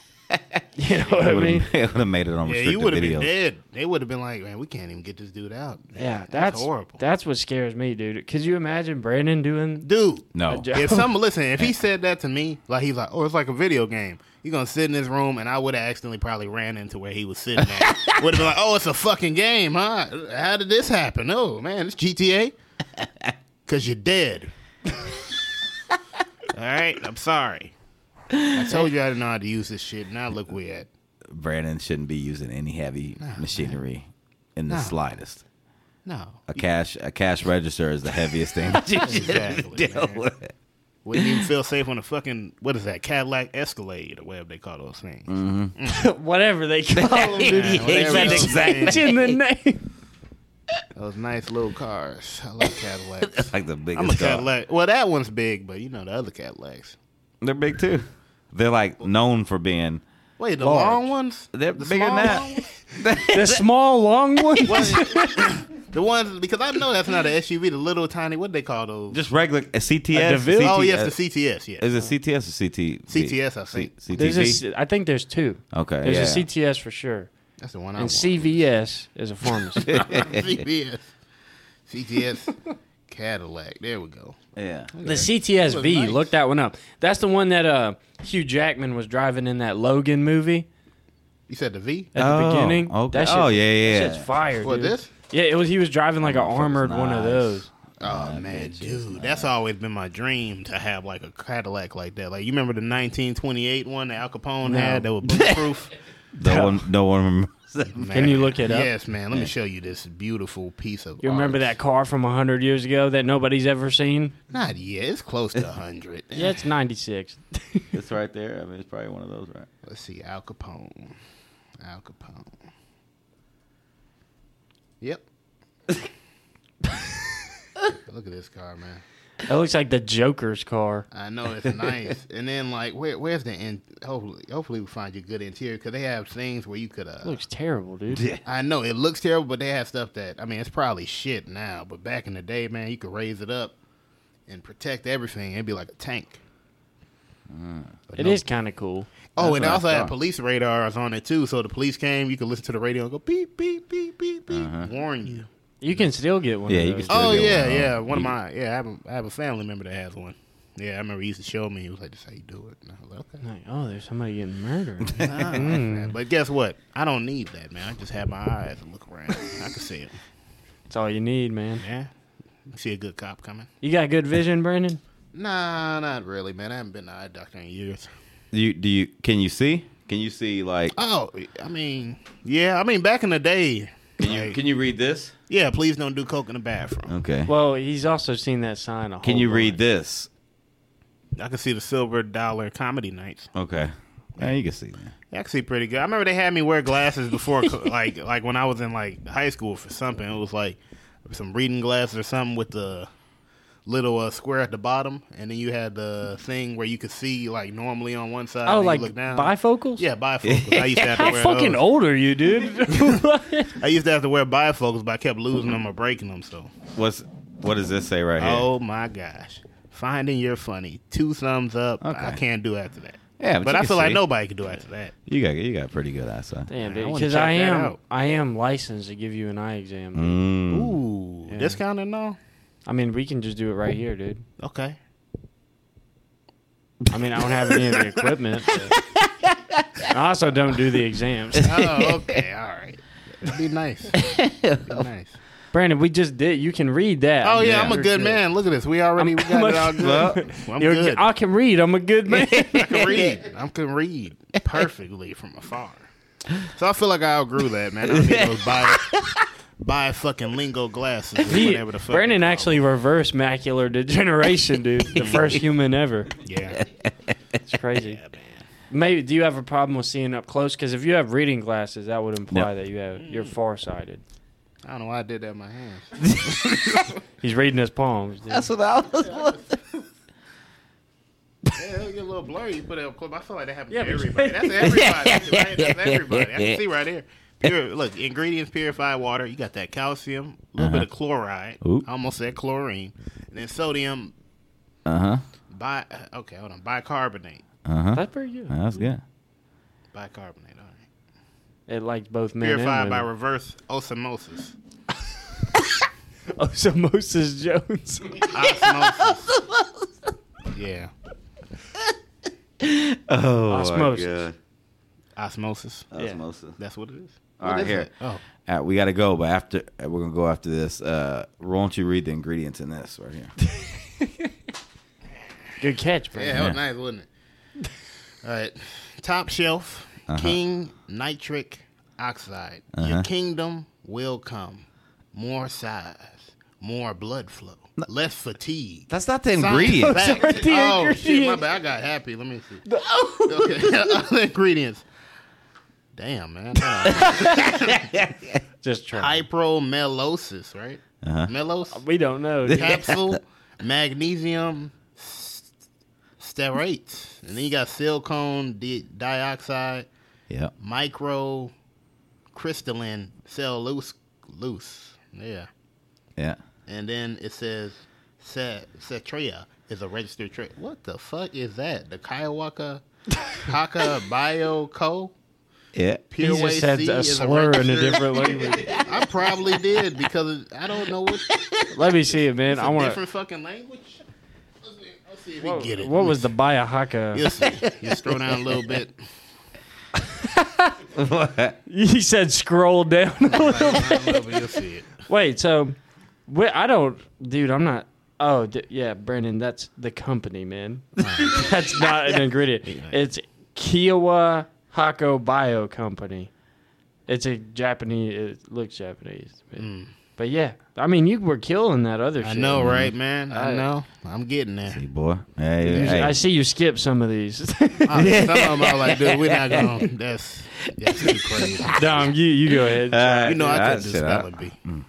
You know what I mean? It would have made it on Yeah, restricted you would have been videos. dead. They would have been like, man, we can't even get this dude out. Yeah, that's, that's horrible. That's what scares me, dude. Could you imagine Brandon doing? Dude, No. if some listen, if he said that to me, like he's like, oh, it's like a video game. You're gonna sit in this room, and I would have accidentally probably ran into where he was sitting at. Would have been like, oh, it's a fucking game, huh? How did this happen? Oh man, it's G T A. Cause you're dead. All right, I'm sorry. I told you I didn't know how to use this shit. Now look where we at. Brandon shouldn't be using any heavy machinery in the No. slightest. No, A cash a cash register is the heaviest thing that you should Exactly, deal man. with. wouldn't even feel safe on a fucking what is that Cadillac Escalade or whatever they call those things. Whatever they call them, dude. Yeah, whatever It's those exactly things. in the name. Those nice little cars. I like Cadillacs. That's like the biggest I'm a car. Cadillac. Well, that one's big, but you know the other Cadillacs. They're big too. They're like known for being Wait, the Large. long ones? they're The bigger than small that. long ones? The small, long one. The ones because I know that's not an S U V. The little tiny. What do they call those? Just regular a C T S. A DeVille? C T oh yes, uh, the C T S. Yes. Is it C T S or C T? C T S, I think. C- There's CTV? a, I think there's two. Okay, There's yeah. a C T S for sure, That's the one I and want. C V S is a pharmacy. C V S. C T S Cadillac. There we go. Yeah. The C T S V, Nice. look that one up. That's the one that uh, Hugh Jackman was driving in that Logan movie You said the V? at the Oh, beginning. okay. That shit, Oh, yeah, yeah, That yeah. shit's fire, What, dude. this? Yeah, it was. He was driving like an Oh, fuck's armored one of nice. those. Oh man, dude, that's always been my dream to have like a Cadillac like that. Like you remember the nineteen twenty-eight one that Al Capone No. had that was bulletproof? No one, no one remembers. Can you look it up? Yes, man. Let me show you this beautiful piece of. You remember art. that car from a hundred years ago that nobody's ever seen? Not yet. It's close to a hundred. Yeah, it's ninety-six. It's right there. I mean, it's probably one of those, right? Let's see, Al Capone. Al Capone. Yep. Look at this car, man. That looks like the Joker's car. I know it's nice. And then like, where, where's the in? Hopefully, hopefully we find you a good interior because they have things where you could. Uh, It looks terrible, dude. I know it looks terrible, but they have stuff that I mean, it's probably shit now. But back in the day, man, you could raise it up and protect everything. It'd be like a tank. But It no- is kind of cool. Oh, That's and what it I also had thought. police radars on it too. So the police came, you could listen to the radio and go beep beep beep beep beep, warn you. You can still get one Yeah, of you those. can still Oh get yeah, one. yeah. One of You- my yeah, I have a, I have a family member that has one. Yeah, I remember he used to show me. He was like, "This is how you do it." And I was like, "Okay." Like, oh, there's somebody getting murdered. Nah, man. But guess what? I don't need that, man. I just have my eyes and look around. I can see it. That's all you need, man. Yeah, see a good cop coming. You got good vision, Brandon? Nah, not really, man. I haven't been to an eye doctor in years. Do you, do you, can you see? Can you see, like, Oh, I mean, yeah. I mean, back in the day, can you, like, can you read this? yeah. Please don't do coke in the bathroom. Okay. Well, he's also seen that sign a whole Can you read bunch. this? I can see the Silver Dollar Comedy Nights. Okay. Yeah, you can see that. Yeah, I can see pretty good. I remember they had me wear glasses before, like like when I was in like high school for something. It was like some reading glasses or something with the little uh, square at the bottom, and then you had the thing where you could see like normally on one side. Oh, and like you look down. bifocals? Yeah, bifocals. I used to have to How wear fucking those. old are you, dude? I used to have to wear bifocals, but I kept losing them or breaking them. So, What's, what does this say right here? oh my gosh, finding you're funny. Two thumbs up. Okay. I can't do after that. Yeah, but, But you I can feel like see. nobody could do after that. You got, you got pretty good eyesight. Damn, I dude. wanna Because check I that am, out. I am licensed to give you an eye exam. dude. Mm. Ooh, Yeah. discounted no? I mean, we can just do it right here, dude. Okay. I mean, I don't have any of the equipment. but I also don't do the exams. Oh, okay, all right. It'd be nice. It'd be nice. Brandon, we just did. You can read that. Oh yeah, Yeah. I'm a good man. Look at this. We already we got I'm a- it all good. I'm You're- good. I can read. I'm a good man. I can read. I can read perfectly from afar. So I feel like I outgrew that, man. I don't need those buy buy fucking lingo glasses. Or He- whatever the fuck Brandon they call actually reversed macular degeneration, dude. The first human ever. them. Yeah. It's crazy. Maybe do you have a problem with seeing up close? Because if you have reading glasses, that would imply No. that you have you're farsighted. I don't know why I did that in my hands. He's reading his palms. Dude. That's what I was. Yeah, it'll get a little blurry. You put it up close. I feel like that happens Yeah, to but- everybody. That's everybody. Right? That's everybody. I can see right here. Pure, look, ingredients: purified water. You got that calcium, a little bit of chloride. Ooh. I almost said chlorine. And then sodium Uh huh. bi. Okay, hold on. Bicarbonate. Uh huh. That's pretty good. That's good. Bicarbonate. All right. It likes both men Purified and by women. reverse osmosis. Osmosis Jones. Osmosis. Yeah. Oh, Osmosis. my God. Osmosis. Yeah. Osmosis. That's what it is. All What right, is here. it? Oh. Uh, we got to go, but after uh, we're gonna go after this. Uh, won't you read the ingredients in this right here? Good catch, bro. Yeah, that was nice, wasn't it? All right. Top shelf. Uh-huh. King nitric oxide. Uh-huh. Your kingdom will come. More size. More blood flow. Less fatigue. That's not the Science ingredient. backed- Sorry, the oh, shit, my ingredient. bad. I got happy. Let me see. Okay. Other ingredients. Damn, man. Uh, Just try. hypromelosis, right? Uh-huh. Melos. We don't know. dude. Capsule, magnesium s- stearates. And then you got silicone di- dioxide, Yeah. micro crystalline cellulose. Loose. Yeah. Yeah. And then it says Ce- Cetria is a registered trade. What the fuck is that? The Kiowa Haka Bio Co. Yeah. He Pure just said C a is slur in a registered- different language. I probably did because I don't know what. Let me see it, man. It's I a want different fucking language. Let's see, let's see if we What, get it. what was the Bayahaka? You'll see. Just throw down a little bit. He said scroll down. A little bit, you'll see it. Wait, so wait, I don't, dude. I'm not. Oh, d- yeah, Brandon. That's the company, man. That's not an ingredient. It's Kiowa Hako Bio Company. It's a Japanese. It looks Japanese, but, but yeah. I mean, you were killing that other I shit. know, right, man? I I- know. I'm getting there. Hey, boy. Hey, You- hey. I see you skip some of these. Oh, some of them I was like, dude, we're not gonna. That's that's too crazy. Dom, you you go ahead. Uh, You know, I yeah, couldn't do shit, I- spelling bee.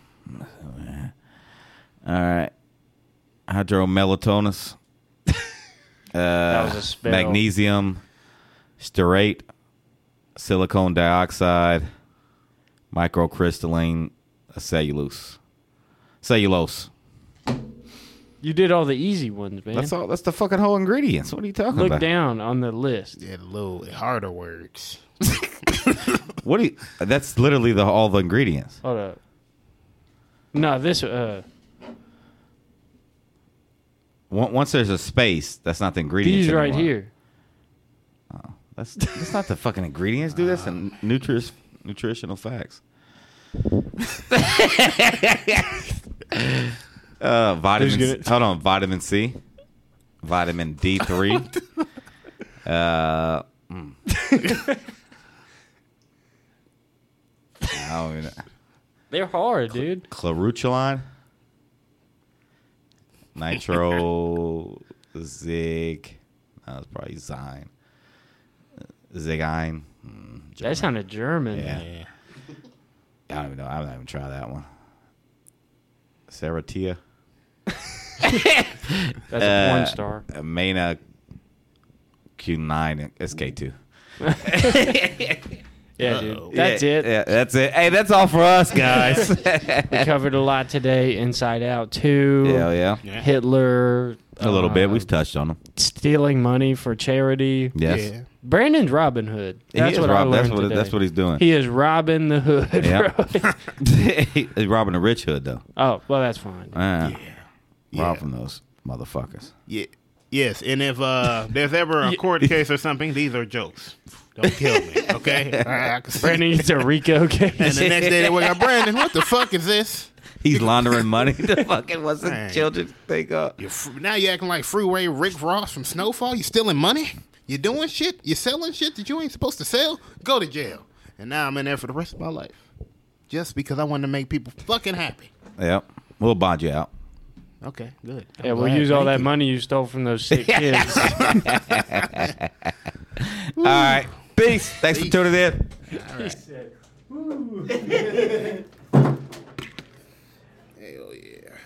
All right. Hydromelatonis. Uh, That was a spell. Magnesium, stearate, silicone dioxide, microcrystalline cellulose. Cellulose. You did all the easy ones, man. That's all. That's the fucking whole ingredients. What are you talking Look about? down on the list. Yeah, the little harder words. What do you? That's literally the all the ingredients. Hold up. No, this. Uh, Once once there's a space, that's not the ingredients. these right anymore. here. That's that's not the fucking ingredients, dude. That's the nutri- nutritional facts. uh, vitamin. Who's gonna- Hold on, vitamin C, vitamin D three. uh, mm. I don't even know. They're hard, dude. Chlorulcholine, nitro, zig. That was probably Zine. Zigine. Mm, That German. sounded German. Yeah. I don't even know. I'm not even try that one. Seratia. That's a Uh, porn star. Mena Q nine S K two. Yeah, Uh-oh. dude. That's yeah, it. Yeah, that's it. Hey, that's all for us, guys. We covered a lot today. Inside Out two. Hell yeah. Yeah. Hitler. A little bit. uh, We've touched on them. stealing money for charity. Yes. Yeah. Brandon's Robin Hood. He That's is what I Rob- learned that's what today. that's what he's doing. He is Robin the Hood. Yeah. bro. He's robbing a rich hood though. Oh, well, that's fine. Uh, Yeah. Rob from those motherfuckers. Yeah. Yes, and if uh, there's ever a court case or something, these are jokes. Don't kill me, okay? All right, I can see. Brandon gets a Rico case. And the next day they wake up, Brandon, what the fuck is this? He's laundering money to fucking what's the Man. children think up. You're fr- now you acting like Freeway Rick Ross from Snowfall. You stealing money? You doing shit? You selling shit that you ain't supposed to sell? Go to jail. And now I'm in there for the rest of my life. Just because I wanted to make people fucking happy. Yep. We'll bond you out. Okay, good. Yeah, I'm we'll glad. use all Thank that you. money you stole from those sick kids. All right. Peace. Thanks for Peace. tuning in. Hell yeah.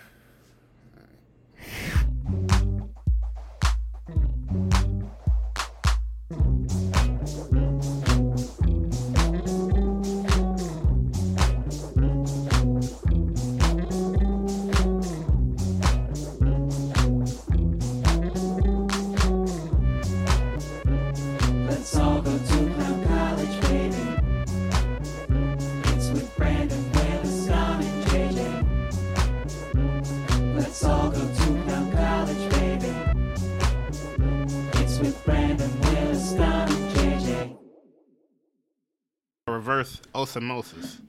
all go to Clown College, baby. It's with Brandon, Willis, Don, and J J. Let's all go to Clown College, baby. It's with Brandon, Willis, Don, and J J. Reverse osmosis.